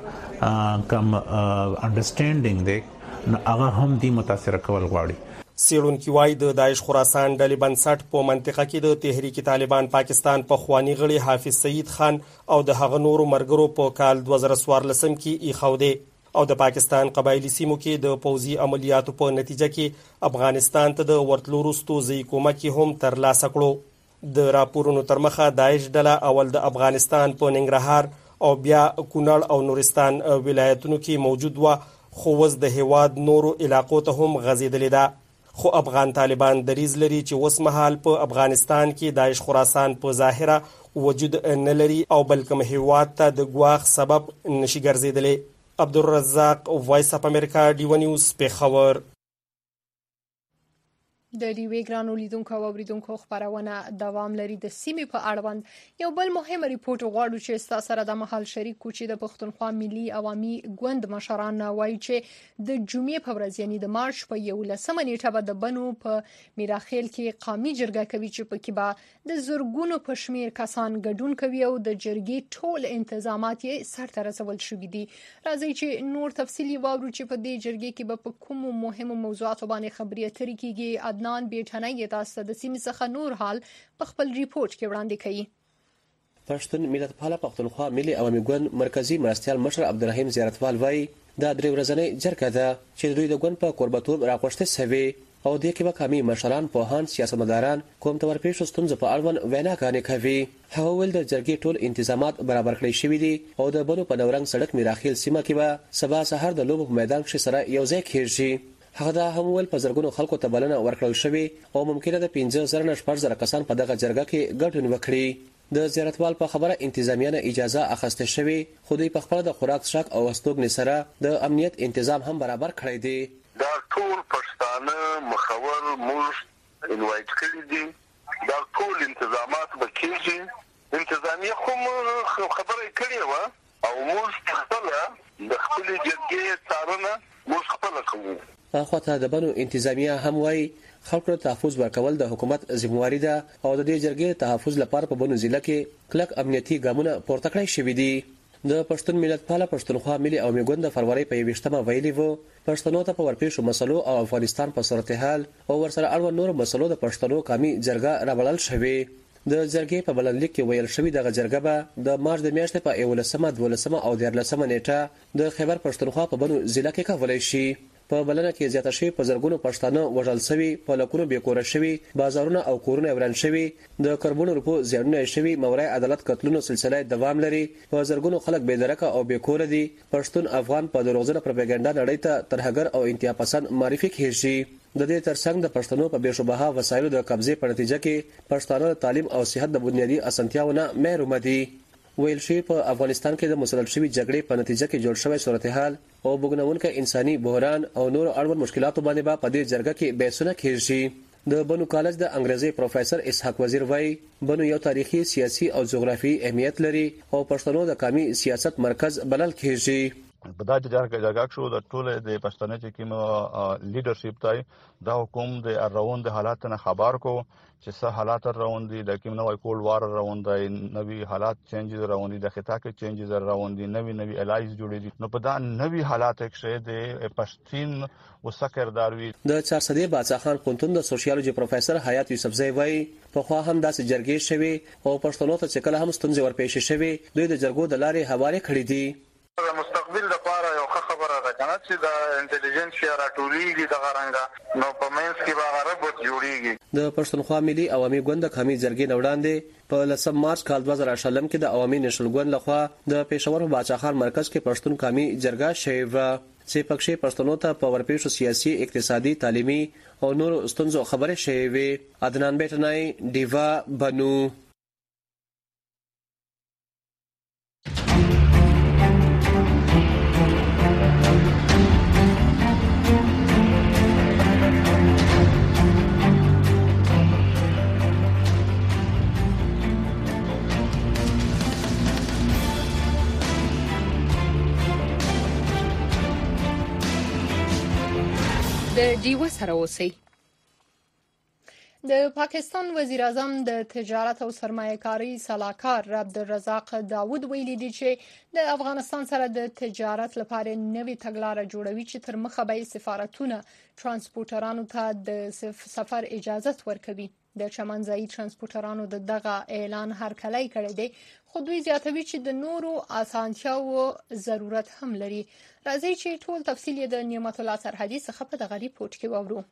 کم انډرستانډینګ دی نو هغه هم دې متاثر کول غواړي. سیلونکي وايي د داعش خراسان ډلې بنسټ په منطقه کې د تحریک طالبان پاکستان په خواني غړي حافظ سعید خان او د هغه نورو مرګرو په کال 2014 کې ایښودي او د پاکستان قبایلی سیمو کې د پوځي عملیاتو په نتیجه کې افغانستان ته د ورتلو وروسته ځای کومک هم تر لاسه کړو. د راپورونو تر مخه داعش ډله اول د افغانستان په ننګرهار او بیا کونړ او نورستان ولایتونو کې موجود و خو وز د هواد نورو علاقو ته هم غځیدلې ده. خو افغان طالبان دریز لري چې اوس مهال په افغانستان کې داعش خراسان په ظاهره وجود نه لري او بلکې هواد ته د ګواښ سبب نشي ګرځیدلی. عبدالرزاق وایس اپ امریکا ډیو نیوز پیښور. د ډیوی ګرانو لیدونکو او اوریدونکو خبرونه دوام لري. د سیمې په اړوند یو بل مهم ریپورت غواړو چې تاسو سره د محل شریک کوچي د پښتونخوا ملي عوامي ګوند مشران وایي چې د جمعې په ورځ یعنی د مارچ په 11 نیټه به د بنو په میراخیل کې قومي جرګه کوي چې پکې به د زورګونو په شمیر کسان ګډون کوي او د جرګې ټول انتظامات یې سرته رسول شوي دي. راځي چې نور تفصیلی واورو چې په دې جرګې کې به په کوم مهمو موضوعاتو باندې خبرې اترې کیږي. عدنان بیٹنای تاسو د سیمې څخه نور حال په خپل ریپورت کې وړاندې کړي. پښتون ملت پاله پښتونخوا ملي عوامي ګوند مرکزی مرستيال مشر عبدالرحیم زیارتوال وایي دا درې ورځنۍ جرګه ده چې دوی د ګوند په قربتوب راغوښته سوي او د کې وکامي مشران پوهان سیاستمداران کوم تورپېښو ستونزو په اړوند ویناګانې کوي. هغه ول د جرګې ټول انتظامات برابر کړی شوی دي او د بنو په نورنګ سړک میراخیل سیمه کې به سبا سحر د لوبو میدان کې سره یو ځای کېږي. هغه دا هم ول په زرګونو خلکو ته بلنه ورکړل شوی او ممکنه د 15,000 نه 14,000 کسان په دغه جرګه کې ګډون وکړي. د زیارتوال په خبره انتظامیه نه اجازه اخیسته شوی خو دوی په خپل د خوراک شک او استوګنې سره د امنیت تنظیم هم برابر کړی دی. دا ټول پښتانه مخور موږ انوایټ کړی دي. دا ټول انتظامات وکړي. انتظامیه خو خبره کړې و او موږ خپل د خپل جرګې څارنه موږ خپل کوو. اخوته د بنو انتظامیه هم وای خلکو ته تحفظ ورکول د حکومت ذمہواری ده او د دې جرګې تحفظ لپاره په بنو ضلع کې کلک امنیتي ګامونه پورته کړی شوی دي. د پښتون ملت پاله پښتونخوا ملي او میګوند د فروری په 28مه ویلي وو پښتنو ته په ورپېښو مسلو او افغانستان په صورتحال او ورسره اړوند نور مسلو د پښتنو قومي جرګه راوړل شوی. د جرګې په بلنلیک کې ویل شوی دغه جرګه به د مارچ د میاشتې په 11مه 12مه او 13مه نیټه د خیبر پښتونخوا په بنو ضلع کې کولای شي. په بلنه کې زیاته شي په زرګونو پښتانه وژل شوی په لکونو بیکوره شوی بازارونه او کورونه وران شوی د کربونو روپو زیانونه شوی مورای عدالت قتلونو سلسله دوام لري په زرګونو خلک بېدرکه او بیکوره دي. پښتون افغان په دروغجنه پروپاګاندا نړۍ ته ترهګر او انتها پسند معرفي کیږي. د دې ترڅنګ د پښتنو په بېشبهه وسایلو د قبضې په نتیجه کې پښتانه تعلیم او صحت د بنیادي اسانتیاونه محروم دي. ویل شي په افغانستان کې د مسلسل شوی جګړې په نتیجه کې جوړ شوی صورتحال او بګنونکو انساني بحران او نور اړوند مشکلاتو باندې په دې جرګه کې بحثونه کیږي. د بنو کالج د انګریزي پروفیسور اسحاق وزیر وای بنو یو تاریخي سیاسي او جغرافي اهمیت لري او پښتنو د قومي سیاست مرکز بلل کیږي. په دا جرګه شو د ټول د پښتنو چې کوم لیډرشپ تای دا حکوم د روان د حالات نه خبر کو چې څه حالات روان دي د کوم نوې کول وار روان دي نوې حالات چینجز روان دي د خطا کې چینجز روان دي نوې الایز جوړې دي نو په دا نوې حالات کې شه د پښتين وسکرداروي د 400 بادشاہ خان پونتون د سوشیالوجي پروفیسور حیات یوسفزئی وای په خو هم داسې جرګې شوي او پښتنو ته چې کله هم ستونزې ورپېښ شوي دوی د جرګو د لارې حواله کړې دي. د مستقبل لپاره یو خبره ده کنه چې د انټيليجنسیا راټولېږي د غرانګه نو په منځ کې به غربت جوړيږي. د پښتونخوا ملي عوامي ګوند د قومي جرګې وړاندې په 10 مارچ کال 2018 کې د عوامي نشل ګوند لخوا د پېښور بادشاہ خان مرکز کې پښتون قومي جرګه شوی و چې پکښې پښتنو ته په ورپېښو سیاسي اقتصادي تعلیمي او نور ستونزو خبره شوی وي. عدنان بیٹنای دیوا بنو. دیو سره اوسئ. د پاکستان وزیر اعظم د تجارت او سرمایه‌کاري صلاحکار عبدالرزاق داود ویلي دی چې د افغانستان سره د تجارت لپاره نوې تګلارې جوړوي چې تر مخه به سفارتونه ترانسپورټرانو ته د سفر اجازه ورکوي. د چمنځای ترانسپورټرانو دغه اعلان هرکلی کړی دی خو دوی زیاتوي چې د نورو اسانتیاو ضرورت هم لري. راځي چې ټول تفصیل د نعمت الله سرحدي څخه په دغه ریپورت کې وورو.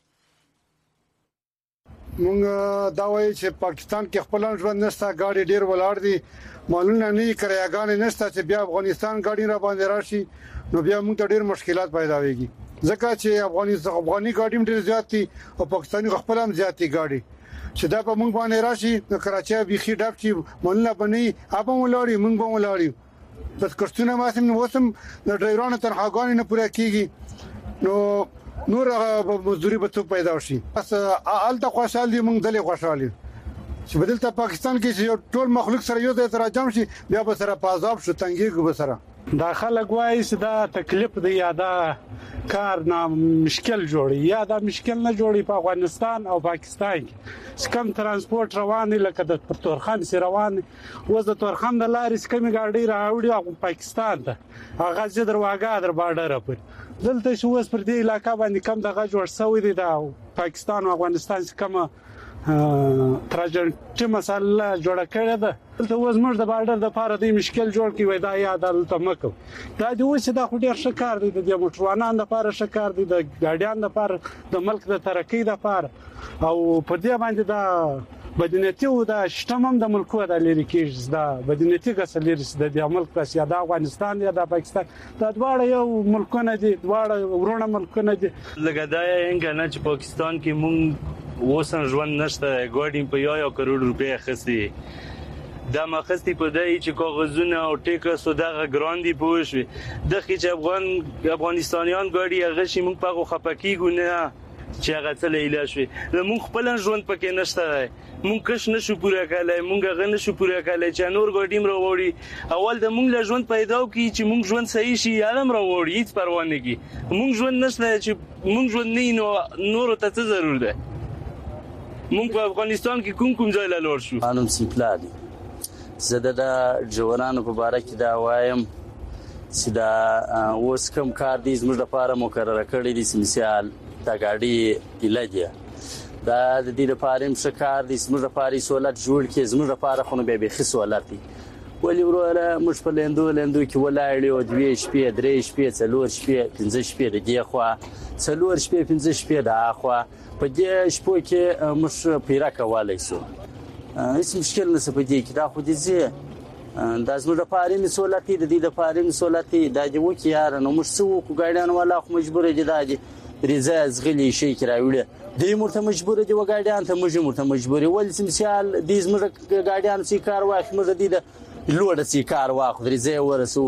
مونږ دا وایي چې پاکستان کې خپل ژوند نشته غاډي ډیر ولاړ دي مالونه نه کریاګان نشته چې بیا افغانستان غاډي را باندې راشي نو بیا موږ ته ډیر مشکلات پیدا ويږي ځکه چې افغاني غاډي ډیر زیات دي او پاکستاني خپل هم زیات دي غاډي چې دا په موږ باندې راشي نو کراچي بيخي ډاپ چې مالونه بني اپا ولاړی موږ به ولاړی بس کښتونه ماسم نو وسم د ډرایورانو تنخواګان نه پوره کیږي نو نور مزدوري به څه پیدا شي. بس آلته خوشاله دي موږ دلې خوشاله چې بدلته پاکستان کې چې ټول مخلوق سره یو ځای تراجم شي بیا به سره پازاب شو تنګي به سره داخله غواړي چې دا تکلیف دی یا دا کار نه مشکل جوړي یا دا مشکل نه جوړي په افغانستان او پاکستان کې کم ترانسپورت روان لکه د تورخان سي روان و د تورخان د لارې کم ګاډي راوړي او پاکستان ته هغه چې درواګه در بارډر پر دلته شو اوس پر دې علاقې باندې کم دغه جوړ شوی دی دا پاکستان او افغانستان کم تراجنټي مسله جوړه کړې ده ته اوس موږ د بارډر د پاره د مشکل جوړ کی وای دا یاد دلته مکو دا د اوس د خو ډیر شکار دي د موټروانان د پاره شکار دي د ګاډیان د پاره د ملک د ترقی د پاره او په دې باندې دا بدنيتي او د شتمم د ملکو د لری کېږي دا بدنيتي غسلیر د ملک پس یا د افغانستان یا د پاکستان دا دواړه یو ملکونه دي دواړه ورونه ملکونه دي لګدای انګ نه چې پاکستان کې مونږ وسن ژوند نشته ګوډین په یو کروڑ روپیا خسي دا مخستی په دای چې کاغذونه او ټیکه سوداغه ګراندي پوښوي د خېچ افغانستانیان ګاډي هغه شي مونږ په خپکیګونه چې هغه څه لیلا شوی مونږ خپل ژوند پکې نشته مونږ کښ نشو پوره کولای مونږ غو نشو پوره کولای چې نور ګاډیم راوړي اول د مونږ له ژوند پیدا کی چې مونږ ژوند صحیح شي عالم راوړي هیڅ پروا نه کی مونږ ژوند نشته چې مونږ ژوند نه نور ته څه ضرور ده مونږ په افغانستان کې کوم ځای لا لور شو انم سیپلادي زه د جوانانو په اړه کې دا وایم چې دا اوس کوم کار دي زموږ لپاره مقرره کړی دي مثال دا ګاډي الهجه دا د دې لپاره مشکار دي زموږ لپاره سہولت جوړ کې زموږ لپاره خو به به سہولت دي ولې وروره موږ په لیندو کې ولاړې او 2 شپې 3 شپې 4 شپې 5 شپې د دې خو 4 شپې 5 شپې د اخوا په دې شپو کې موږ پیرا کولای شو هیڅ مشکل نشته په دې کې دا خو دې زه دا زموږ لپاره سہولت دي د دې لپاره سہولت دي دا دی وکي یار نو موږ څو کو ګاډیان ولا خو مجبور دي دا دي ریزه زغلی شي کراوړي د مرته مجبور دي وګاډیان ته مرته مجبور ول مثال د زموږ ګاډیان سي کار واخ موږ دي د لوړ سي کار واخ ریزه ورسو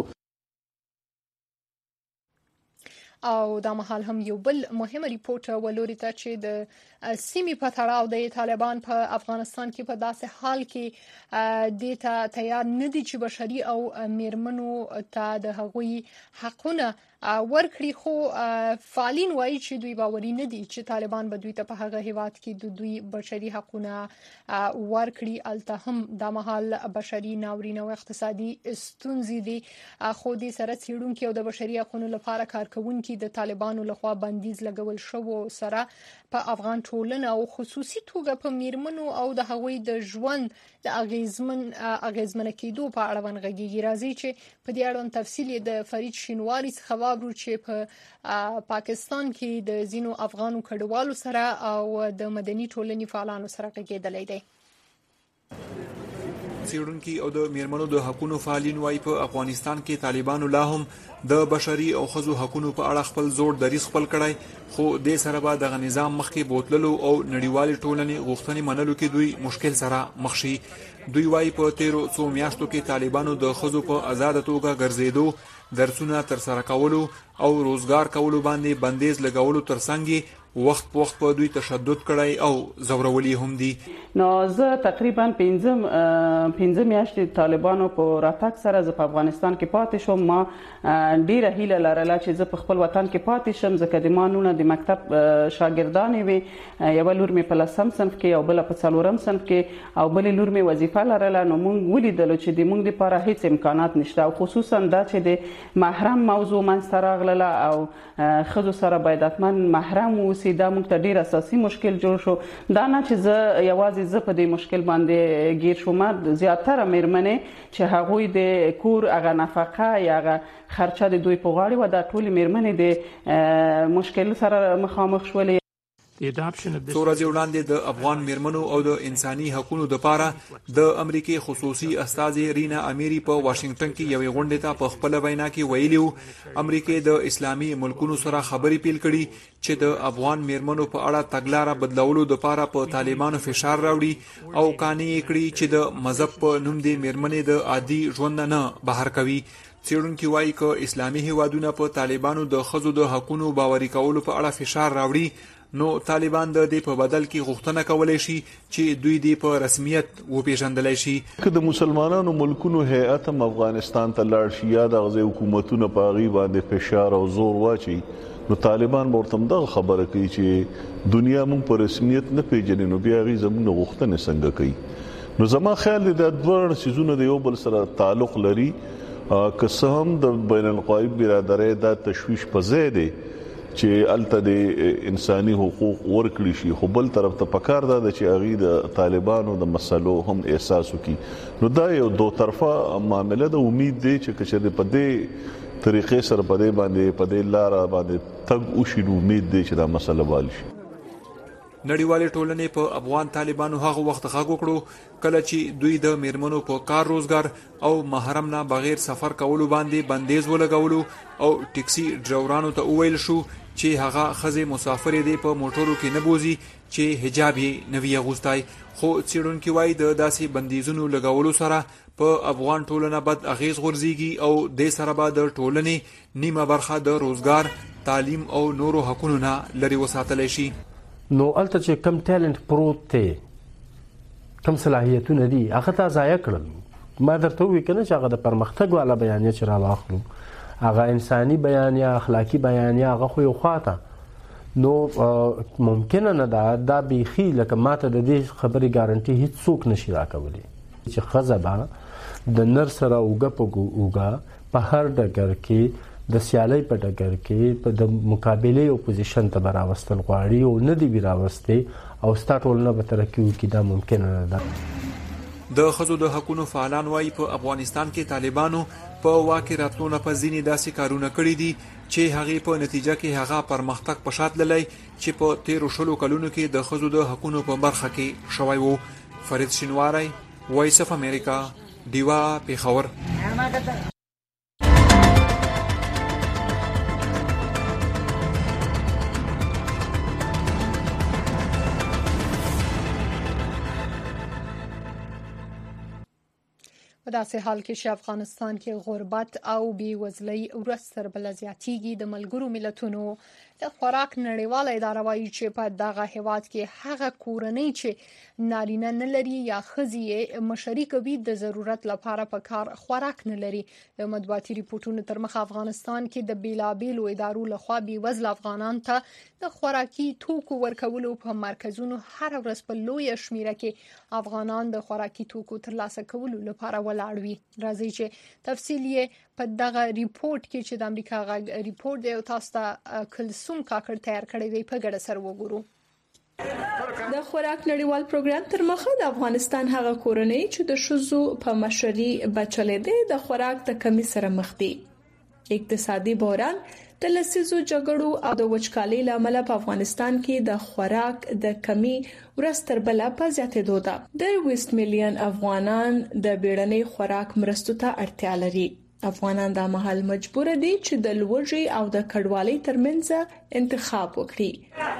او دا مهال هم یو بل مهم ریپورت ولوري ته چې د سیمې په تړاو د طالبان په افغانستان کې په داسې حال کې د تیار نه دي چې بشري او میرمنو ته د هغوی حقونه ورکړي خو فعالین وایي چې دوی باوري نه دي چې طالبان به دوی ته په هغه هیواد کې د دوی بشري حقونه ورکړي الته هم د مهال بشري ناورین او اقتصادي ستونزې دي خو د سره څیړونکو او د بشري حقوقو لپاره کارکونکو د طالبانو لخوا بندیز لګول شو سره په افغان ټولنه او خصوصي توګه په میرمنو او د هغوی د ژوند د اغیزمن کېدو په اړه ونغږیږي راځي چې په دې اړه تفصیل د فرید شینواری څخه واورو چې په پاکستان کې د زینو افغانو کډوالو سره او د مدني ټولنې فعالانو سره غږیدلې دي څېړونکي او د میرمنو د حقوقو فعالین وايي په افغانستان کې طالبانو لا هم د بشري او ښځو حقوقو په اړه خپل زور دریځ خپل کړای خو د سره به د نظام مخکې بوتللو او نړیوال ټولنې غوښتنې منلو کې دوی مشکل سره مخ شي دوی وايي په تیرو 2 میاشتو کې طالبانو د ښځو په آزاد توګه ګرځېدو درسونه تر سره کولو او روزګار کولو باندې بندیز لګولو ترڅنګ وخت په وخت په دوی تشدد کړای او زورولي هم دي نو زه تقریبا 15 میاشتې طالبانو په راتګ سره ز په افغانستان کې پاتې شوم ما ډیره هیله لرله چې زه په خپل وطن کې پاتې شم ځکه د مانونه د مکتب شاګردانې وي یو لور مې په لسم صنف کې او بل په څلورم صنف کې او بل لور مې وظیفه لرله نو مونږ ولیدل چې د مونږ لپاره هیڅ امکانات نشته او خصوصا دا چې د محرم موضوع منځ ته راغله او خځو سره باید اتمن محرم اوسي دا موږ ته ډیر اساسي مشکل جوړ شو دا نه چې زه یوازې زه په دې مشکل باندې گیر شوم زیاتره میرمنې چې هغوی د کور هغه نفقه یا هغه خرچه د دوی په غاړه و دا ټول میرمنې د مشکل سره مخامخ شولې څو ورځې وړاندې د افغان میرمنو او د انساني حقوقو لپاره د امریکای خصوصي استاذ رینا امیری په واشنگټن کې یوې غونډې ته په خپل وینا کې ویلي امریکای د اسلامي ملکونو سره خبرې پیل کړي چې د افغان میرمنو په اړه تګلارې بدلولو لپاره په طالبانو فشار راوړي او قانوني کړي چې د مذهب په نوم د میرمنې د عادي ژوند نه بهر کوي څېړونکي وایي چې اسلامي هیوادونه په طالبانو د ښځو د حقوقو باوري کولو په اړه فشار راوړي نو طالبان د دې په بدل کې غوښتنه کولای شي چې دوی دې په رسمیت وپیژندل شي که د مسلمانانو ملکونو هیئت هم افغانستان ته لاړ شي یا د غزي حکومتونو په غي باندې فشار او زور واچي نو طالبان ورته دغه خبره کوي چې دنیا مونږ په رسمیت نه پیژني نو بیا غي زموږ غوښتنه څنګه کوي نو زما خیال د دوه سيزونو د یو بل سره تعلق لري که څه هم د بین القوایي برادرۍ د تشويش په ځای دی چې الته د انساني حقوق ورکړي شي، خو بل طرف ته پکار ده چې هغه د طالبانو د مسلو هم احساس وکړي. نو دا یو دوه طرفه معاملې ده. امید دی چې کچې په دې طریقې سره په دې باندې په دې لار باندې تګ وشي، نو امید دی چې دا مسله حل شي. نړیوالې ټولنې په افغان طالبانو هغه وخت غږ وکړو کله چې دوی د میرمنو په کار روزګار او محرم نه بغیر سفر کولو باندې بندیز ولګولو او ټیکسي ډرایورانو ته وویل شو چې هغه خزه مسافر دي په موټرو کې نه بوزي چې حجاب یې نوی اغوستای. خو څېړونکو وايي د داسې بندیزونو لګولو سره په افغان ټولنه بد اغیز غورځيږي او د سره به د ټولنې نیمه برخه د روزګار، تعلیم او نورو حقوقو نه لري وساتل شي. نو الته چې کم ټالنت پروت ته کم صلاحیتونه دي هغه ته ضایع کړل. ما درته وی کنه چې هغه د پرمختګ والا بیانیه چې را واخلو، هغه انساني بیانیه، اخلاقی بیانیه، هغه خو یو خاطه نو ممکن نه دا بیخي لکه ماته د دې خبرې ګارانټي هیڅ څوک نشي راکولی چې خزبه د نر سره اوګه په اوګه په هر ډګر کې د سیالۍ په ډګر کې په د مقابله اپوزیشن ته براوستل غواړي او نه دی براوسته او ستاټولنه به ترقی وکړي، دا ممکن نه ده. د خزو د حقوقو فعالان وايي په افغانستان کې طالبانو په واقع راتلونه په ځینې داسې کارونه کړي دي چې هغه په نتیجه کې هغه پرمختګ په شاته للی چې په 13 کلونو کې د خزو د حقوقو په برخه کې شوی وو. فرید شینواری، وایس اف امریکا، دیوا، پیښور. په داسې حال کې چې افغانستان کې غربت او بیوزلۍ ورځ تر بله زیاتیږي، د ملګرو ملتونو د خوراک نړیواله اداره وایي چې په دغه هیواد کې هغه کورنۍ چې نارینه نه لري یا ښځې یې مشري کوي د ضرورت لپاره په کار خوراک نه لري. د مطبوعاتي ریپورټونو تر مخه افغانستان کې د بیلابیلو ادارو لخوا بیوزله افغانان ته د خوراکي توکو ورکولو په مرکزونو هر ورځ په لویه شمیره کې افغانان د خوراکي توکو ترلاسه کولو لپاره ولاړ وي. راځي چې تفصیل یې په دغه ریپورت کې چې د امریکا غږ ریپورت دی او تاسو ته کلثوم کاکړ تیار کړی دی په ګډه سره وګورو. د خوراک نړیوال پروګرام تر مخه د افغانستان هغه کورنۍ چې د ښځو په مشري بچلې ده د خوراک د کمی سره مخ دي. اقتصادي بحران، د لسیزو جګړو او د وچکالۍ لامل په افغانستان کې د خوراک د کمی ورځ تر بله په زیاتېدو ده. د 20 میلیون افغانان د بیړنۍ خوراک مرستو ته اړتیا لري. افغانان د مهال مجبور دي چې د لوږې او د کډوالۍ ترمنځ انتخاب وکړي.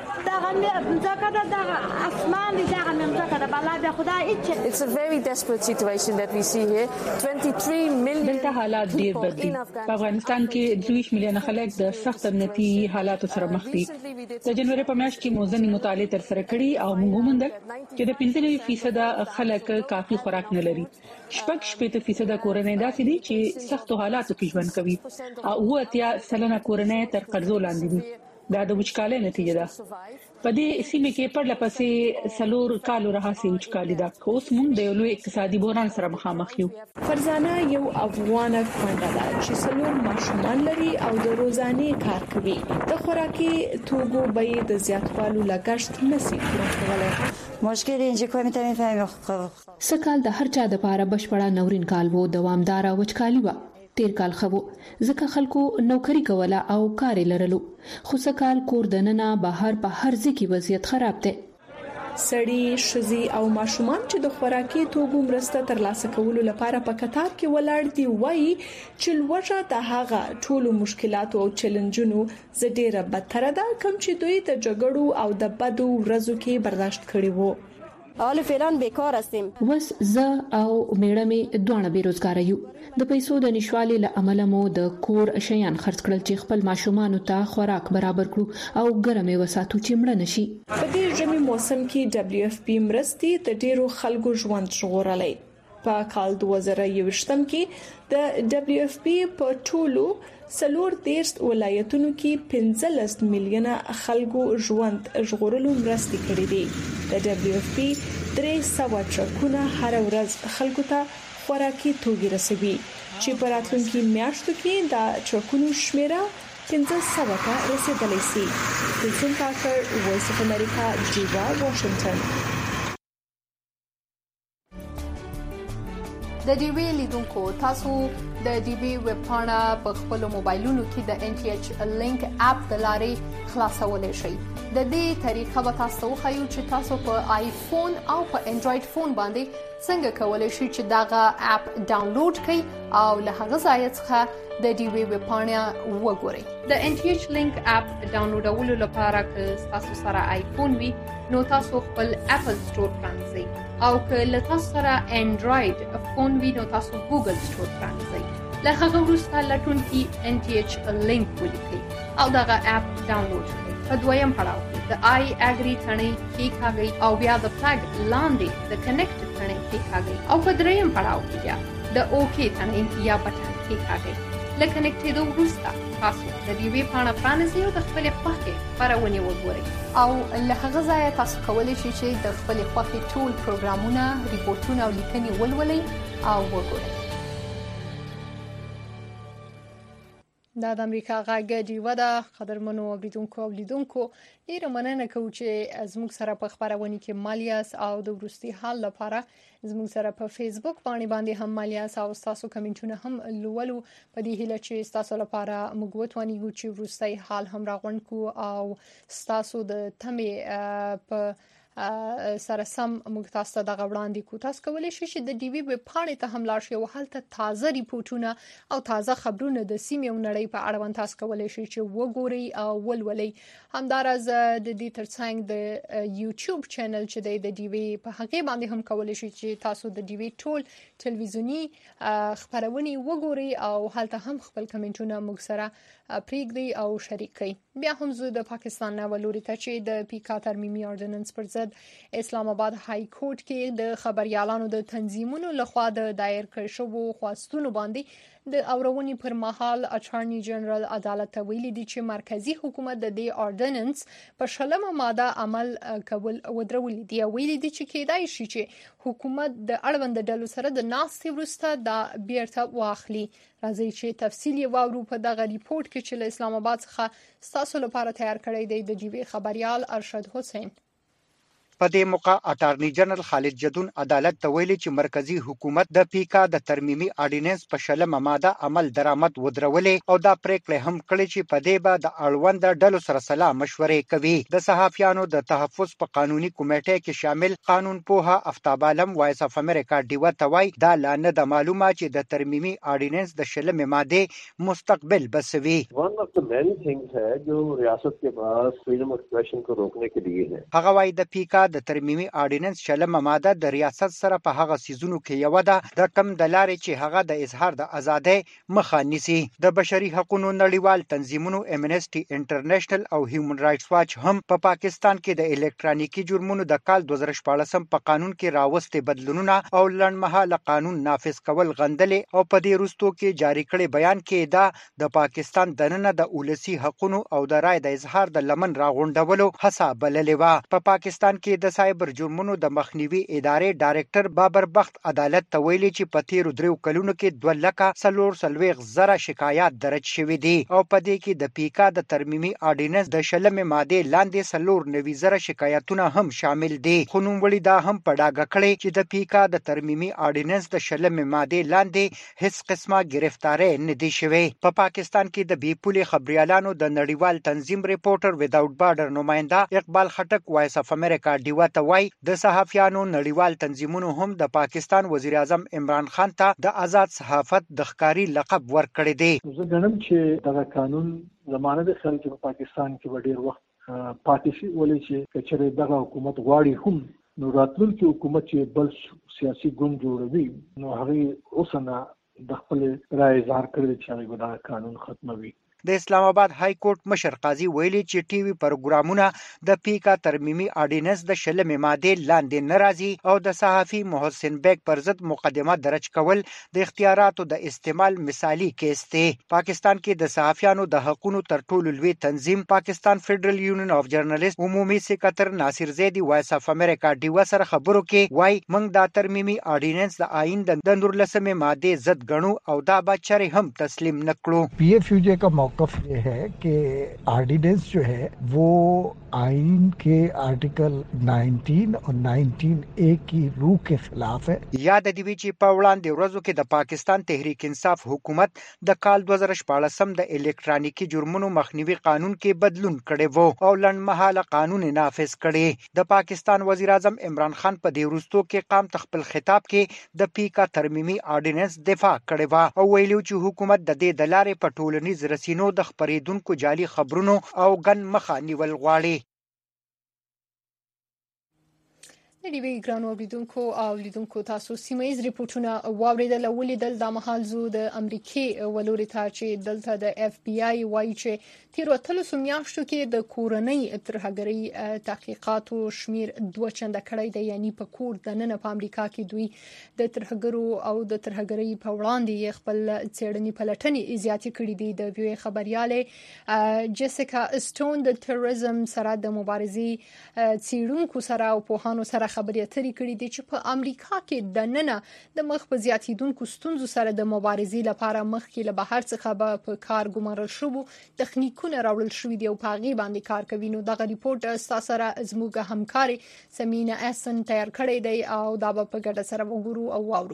It's a very desperate situation that we see here. 23 million دلته حالات ډیر بد دي. په افغانستان کې 23 میلیونه خلک د سخت امنیتي حالاتو سره مخ دي. د جنوري په میاشت کې موزنی مطالعه تر سره کړي او موږ وموندل چې د 95% خلک کافي خوراک نه لري. 60% کورنۍ داسې دي چې سختو حالاتو کې ژوند کوي او 80% کورنۍ تر قرضو لاندې دي. دا د وچکالۍ نتیجه ده. په دې سیمه کې پرله پسې سلور کالو راهسي وچکالي ده. اوس موږ د یو لوی اقتصادي بحران سره مخامخ یو. فرزانه یو افغانه کونډه ده چې سلور ماشومان لري او د روزانه کار کوي. د خوراکي توکو بیې د زیاتوالي لګښت نسی پوره کولای. مشکل اینجا که میتونید فهمید سکال د هر چا د پاره بشپړه نورین کال وو دوامدار وچکالي و. تیر کال خو ځکه خلکو نوکری کوله او کار لرلو، خو سکال کور دننه بهر په هر ځکه وضعیت خراب دی. سړی، ښځې او ماشومان چې د خوراکي توکو مرسته ترلاسه کولو لپاره په کتار کې ولاړ دي وایي چې لوږه د هغه ټولو مشکلاتو او چیلنجونو زډیره بدتره ده کوم چې دوی د جګړو او د بدو ورځو کې برداشت کړي وو. حال فعلا بیکار هستیم. وس ز او میړه می دوه بیروزګار یو. د پیسو د نشوالي له امله مو د کور شیان خرڅ کړل چې خپل ماشومان ته خوراک برابر کړو او ګرمه وساتو چې مړ نشي. په دې ژمي موسم کې WFP مرستې د ډیرو خلکو ژوند ژغورلای. په کال 2021 کې د WFP په ټولو 14 ولایتونو کې 15 میلیونه خلکو ژوند ژغورلو مرستې کړې دي. د WFP 300 ټرکونه هر ورځ خلکو ته خوراکي توکي رسوي چې په راتلونکي میاشتو کې د ټرکونو شمیره 1500 ته رسیدلی شي. ویلسن پارکر، وایس اف امریکا، جیوا، واشنگټن. د ډیوی لیدونکو تاسو د ډیوی ویب پاڼه په خپل موبایلونو کې د NTH لینک اپ د لارې خلاصولای شئ. د دې طریقه به تاسو وښیو چې تاسو په آیفون او په انډراید فون باندې څنګه کولای شئ چې دغه اپ ډاونلوډ کړئ او له هغه ځای څخه د ډیوی ویب پاڼه وګورئ. د NTH لینک اپ ډاونلوډولو لپاره که تاسو سره آیفون وي نو تاسو خپل اپل سٹور پرانځئ او که له تاسو سره انډراید فون وي نو تاسو ګوګل سٹور پرانځئ. له هغه وروسته لټونکي NTH لینک ولیکئ او دغه اپ ډاونلوډ کړئ. په دویم پړاو کې د آی اګری تڼۍ کېکاږئ او بیا د فلګ لاندې د کنیکټ تڼۍ کېکاږئ او په دریم پړاو کې بیا د اوکې تڼۍ یا بټن کېکاږئ. له کنیکټېدو وروسته تاسو د ډیوی پاڼه پرانیزئ او د خپلې خوښې خپرونې وګورئ او له هغه ځایه تاسو کولی شئ چې د خپلې خوښې ټول پروګرامونه، ریپورتونه او لیکنې ولولئ او وګورئ. دا د امریکا غږ ډیوه ده. قدرمنو اوریدونکو او لیدونکو، ډیره مننه کوم چې زموږ سره په خبرونه کې مالیاس او د وروستي حال لپاره زموږ سره په فیسبوک باندې هم مالیاس او تاسو کمنټونه هم لولو. په دې هیله چې تاسو لپاره موږ وتوانیږو چې وروستي حال هم راغونډ کو او تاسو د تمې په سره سم موږ تاسو ته د غوړاندې کو. تاسو کولی شئ چې د ډیوی ویب پاڼې ته هم لاړ شئ او هلته تازه ریپورتونه او تازه خبرونه د سیمې او نړۍ په اړه تاسو کولی شئ چې وګورئ او ولولئ. همدارز د دې ترڅنګ د یوټیوب چینل چې د ډیوی په هغه باندې هم کولی شئ چې تاسو د ډیوی ټول ټلویزیونی خبرونه وګورئ او هلته هم خپل کمنټونه موږ سره پریږدئ او شریک کړئ. بیا هم زه د پاکستان نه ولوري ته چې د پیکا ترمیمي اورډیننس پر ضد اسلام آباد های کورټ کې د خبريالانو د تنظیمونو لخوا د دایر کړ شوو خواستونو باندې د اورونی پر مهال اټارنی جنرال عدالت ویلي دي چې مرکزی حکومت د دې اورډیننس په شلمه ماده عمل کول ودرولې دي. ویلي دي چې کېدای شي چې حکومت د اړوند ډلو سره د ناستې وروسته د بیرته واخلي. راځي چې تفصیل یې واورو په دغه ریپورت کې چې له اسلام آباد څخه تاسو لپاره تیار کړی دی د ډیوی خبريال ارشد حسین. په دې موقع اټارنی جنرال خالد جدون عدالت ته ویلي چې مرکزی حکومت د پیکا د ترمیمي اډیننس په شلمه ماده عمل درآمد ودرولې او دا پریکړه هم کړې چې په دې به د اړوند ډلو سره سلا مشورې کوي. د صحافیانو د تحفظ په قانوني کمیټې کې شامل قانون پوها افتاب عالم وایس اف امریکا ډیوه ته وایي دا لانه د معلومه چې د ترمیمي اډیننس د شلمه ماده مستقبل بسوي. ون اف د مین things है जो रियासत के पास फ्रीडम ऑफ एक्सप्रेशन को रोकने के लिए है. هغه وایي د پیکا د ترمیمي اډیننس شلمه ماده د ریاست سره په هغه سيزونو کې یو ده د کم د لارې چې هغه د اظهار د ازادۍ مخه نیسي. د بشري حقوقو نړیوال تنظیمونو امنسټي انټرنیشنل او هیومن رائټس واچ هم په پاکستان کې د الکترونیکي جرمونو د کال 2014 په قانون کې راوستي بدلونونه او لړمحاله قانون نافذ کول غندلې او په دې وروستو کې جاری کړي بیان کې دا د پاکستان دننه د اولسي حقوقو او د رائے د اظهار د لمن راغونډولو هڅه بللې و. په پاکستان کې د سایبر جرمونو د مخنیوي ادارې ډایرکټر بابر بخت عدالت ته ویلي چې په تیرو 3 کلونو کې 2,40,000 شکایات درج شوي دي او په دې کې د پیکا د ترمیمي اډیننس د شلمه ماده لاندې 4,90,000 شکایتونه هم شامل دي. خو نوموړي دا هم په ډاګه کړی چې د پیکا د ترمیمي اډیننس د شلمه ماده لاندې هیڅ قسمه گرفتاری نه دي شوی. په پاکستان کې د بیپولي خبريالانو د نړیوال تنظیم ریپورټر ویداوټ بارډر نماینده اقبال خټک وایس اف امریکا ډیوه ته وایي د صحافیانو نړیوال تنظیمونو هم د پاکستان وزیر اعظم عمران خان ته د آزاد صحافت د ښکاری لقب ورکړی دی. زه ګڼم چې دا قانون زمانه د خلک په پاکستان کې ډېر وخت پاتې شي ولې چې کچره دغه حکومت غواړي هم نو راتلونکي حکومت چې بل سیاسي ګوند جوړوي نو هغه اوسنه د خپل رائے اظهار کړی چې هغه دا قانون ختموي. د اسلام آباد های کورټ مشر قاضي ویلي چې ټي وي پروګرامونه د پیکا ترمیمي اډیننس د شلمه ماده لاندې ناراضي او د صحافي محسن بیگ پر ضد مقدمه درج کول د اختیاراتو د استعمال مثالی کیس دی. پاکستان کې د صحافیانو د حقوقو تر ټولو لوی تنظیم پاکستان فدرل یونین اف جرنالست عمومي سکرټر ناصر زیدی وایس اف امریکا ډیوه سره خبرو کې وای موږ د ترمیمي اډیننس د آئین د 19 ماده ضد غنو او دا به چره هم تسلیم نکړو. پی ایف یو جے کا मौक़िफ़ ये है कि ऑर्डिनेंस जो है वो आइन के आर्टिकल 19 और 19A की रूह के खिलाफ है। یاد دی وی چې په وړاندې ورځو کې د پاکستان تحریک انصاف حکومت د کال 2014 د الکترونیکی جرمونو مخنیوي قانون کې بدلون کړی وو او لنډمهاله قانون نافذ کړی. د پاکستان وزیر اعظم عمران خان په دې وروستو کې قام تخپل خطاب کې د پیکا ترمیمي آرډیننس دفاع کړی و او ویلو چې حکومت د دې د لارې په ټولنیز رسنیو د خبرېدونکو جعلي خبرونو او ګن مخه نیول غواړي. د ډیوی ګرانو اوریدونکو او لیدونکو تاسو سیمایي ریپورتونه واوریدل او ولیدل د محل زو د امریکای ولوري ته چې دلته د اف بی آی وايي چې تیر وتلو میاشتو کې د کورنۍ ترهګرۍ تحقیقاتو شمیر 2 چنده کړی دی، یعنی په کور د نن په امریکا کې دوی د ترهګرو او د ترهګرۍ په وړاندې خپل څېړنې پلټنې زیاتې کړې دي. د ویو خبرياله جیسیکا اسټون د تروریزم سره د مبارزې څېړونکو سره او پوهانو سره خبرې اترې کړې دي چې په امریکا کې د نن د مخ په زیاتیدونکو ستونزو سره د مبارزې لپاره مخکې له بهر څخه په کار ګمارل شوو تخنیکونه راوړل شوې دي او په هغه باندې کار کوي. نو دغه ریپورت سره زموږ همکاري سمینا احسن تیار کړی دی او دا په ګډه سره وګورو او واورو.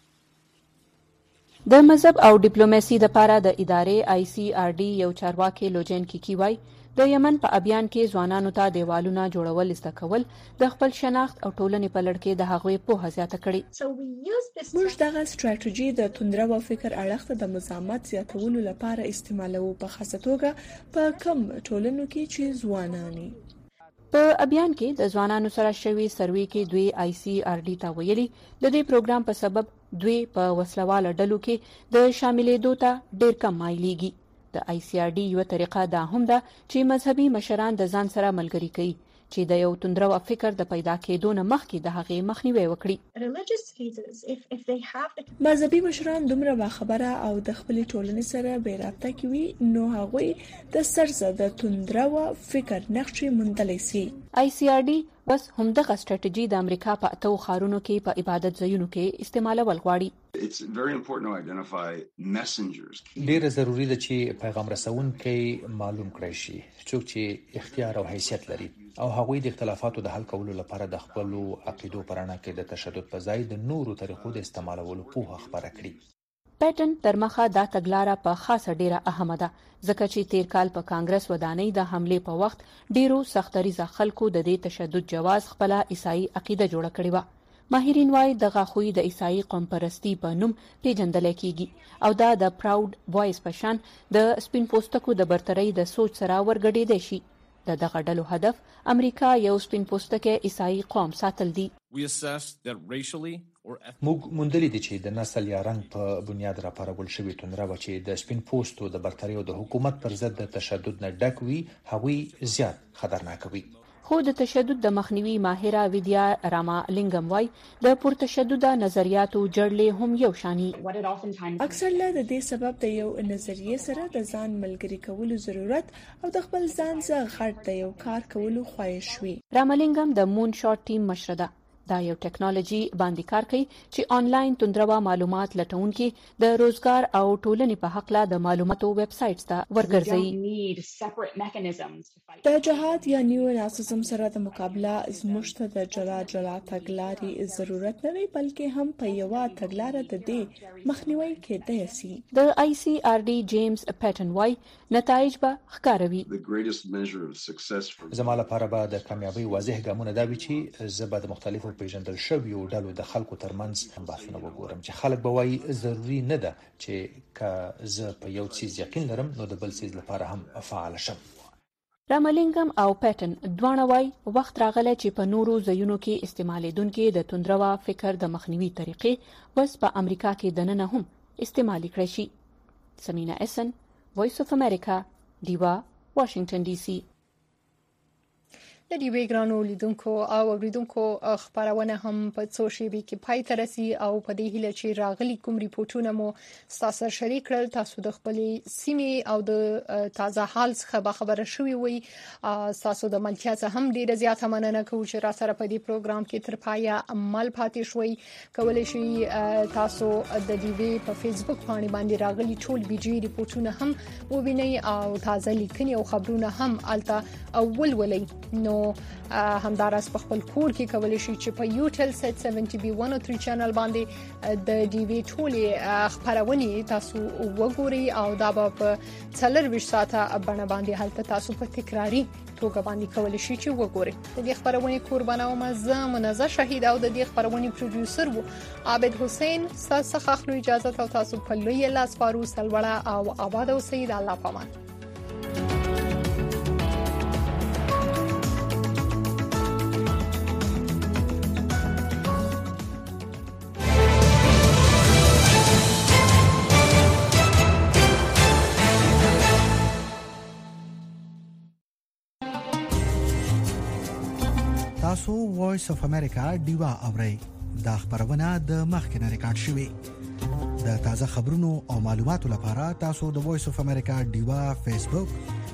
د مذهب او ډیپلوماسي لپاره د ادارې ICRD یو چارواکي لوجین کیکی وای د یمن په ابیان کې ځوانانو ته دیوالونه جوړول زده کول د خپل شناخت او ټولنې په لړ کې د هغوی پوهه زیاته کړې. موږ دغه ستراتیژي د توندرو فکر اړخ د مزاحمت زیاتولو لپاره استعمالوو، په خاصه توګه په کم ټولنو کې چې ځوانانی په ابیان کې د ځوانانو سره شوی سروې کې دوی ICRD ته ویلي د دې پروګرام په سبب دوی په وسلواله ډلو کې د شاملېدو ته ډېر کم مایلېږي. د ICRD یو طریقه دا هم ده چې مذهبي مشران د ځان سره ملګری کوي چې د یو توندرو فکر د پیدا کېدو نه مخکې د هغې مخنیوي وکړي. مذهبي مشران دومره باخبره او د خپل ټولنې سره بې رابطه کوي نو هغوی د سرزه د توندرو فکر نقشې موندلی سي. ICRD بس همدغه ستراتیژي د امریکا په 8 ښارونو کې په عبادت ځایونو کې استعمالول غواړي. ډیره ضروری ده چې پیغام رسونکي معلوم کړي شي څوک چې اختیار او حیثیت لري او هغوی د اختلافاتو د حل کولو لپاره د خپل عقیدو پرانا کې د تشدد په ځای د نورو طریقو د استعمالولو پوهه خبره کړي. پیټن تر مخه دا تګلاره په خاصه ډیره اهمه ده ځکه چې تیر کال په کانګرس ودانۍ د حمله په وخت ډیرو سختریزه خلکو د دې تشدد جواز خپل عیسائی عقیده جوړه کړې و. ماهرین وايي دغه خوې د عیسائی قوم پرستی په نوم پیژندل کیږي او دا د پراود وایس پشان د سپین پوستکو د برتري د سوچ سره ورګډېدل شي. دغه ډلو هدف امریکا یو سپین پوستکه عیسائی قوم ساتل دي. موږ موندلې دي چې د نسل یا رنګ په بنیاد راپارول شوی توندره و چې د سپین پوستو د برتري او د حکومت پر ضد د تشدد نه ډک وي هغوی زیات خطرناک وي. خو د تشدد د مخنیوي ماهره ویدیا راما لنګم وای د پرتشدد نظریاتو جړلې هم یو شانی. اکثر له دې سبب د یو نظریه سره د ځان ملګری کولو ضرورت او د خپل ځان څخه غټ د یو کار کولو خواهش وي. راما لنګم د مون شاټ ټیم مشره ده. دا یو ټیکنالوژي باندې کار کوي چې آنلاین توندروا معلومات لټونکي د روزګار او ټولنې په حق له د معلوماتو ویب سایټس ته ورګرځي. د جهاد یا نیو ناسزم سره د مقابله زموږ ته د جلا تګلارې ضرورت نه دی بلکې هم په یو تګلارې د دې مخنیوي کېدای شي. د ICRD جیمز پیټن وای نتایج به ښکاروي. زما لپاره به د کامیابی واضح ګامونه دا وي چې زه به د مختلفو پیژندل شویو ډلو د خلکو ترمنځ بحثونه وګورم چې خلک به وایي ضروری نه ده چې که زه په یو څیز یقین لرم نو د بل څیز لپاره هم فعال شم. راملنګم او پیټن دواړه وای وخت راغلی چې په نورو ځایونو کې استعمالیدونکو د توندروا فکر د مخنیوي طریقې وس په امریکا کې دننه هم استعمالي کړی شي. سمینا احسن، وایس اف امریکا، دیوا، واشنگټن ډي سي. د دې ویګرانو لیدونکو او اوریدونکو خبرونه هم په څو شیبې کې پای ته رسي او په دې هیله چې راغلي کوم ریپورتونه مو تاسو شریک کړل تاسو د خپل سیمې او د تازه حال څخه خبره شوي وي تاسو د ملتیا څخه هم ډیره زیاته مننه کوم چې را سره په دې پروګرام کې تر پایه عمل پاتې شوي کولای شئ تاسو د دې وی په فیسبوک باندې راغلي ټول ویډیو ریپورتونه هم ووینئ او تازه لیکنې او خبرونه هم الته اول ولې نو همدارس په خپل کور کې کولای شئ چې په یوټل سټ 70B103 چینل باندې د ډي وی ټولې خبرونه تاسو وګورئ او دا په 24 ساعته باندې هلته تاسو په تکراری توګه باندې کولای شئ چې وګورئ د دې خبرونه قربانه او مزه منزه شهید او د دې خبرونه پروډوسر وو عابد حسین تاسو خپل اجازه او تاسو په لوی لاس فارو سلوړه او آباد او سید الله پامان تاسو وایس اف امریکا دیوا اورئ دا خبرونه د مخکنه ریکارډ شوې د تازه خبرونو او معلوماتو لپاره تاسو د وایس اف امریکا دیوا فیسبوک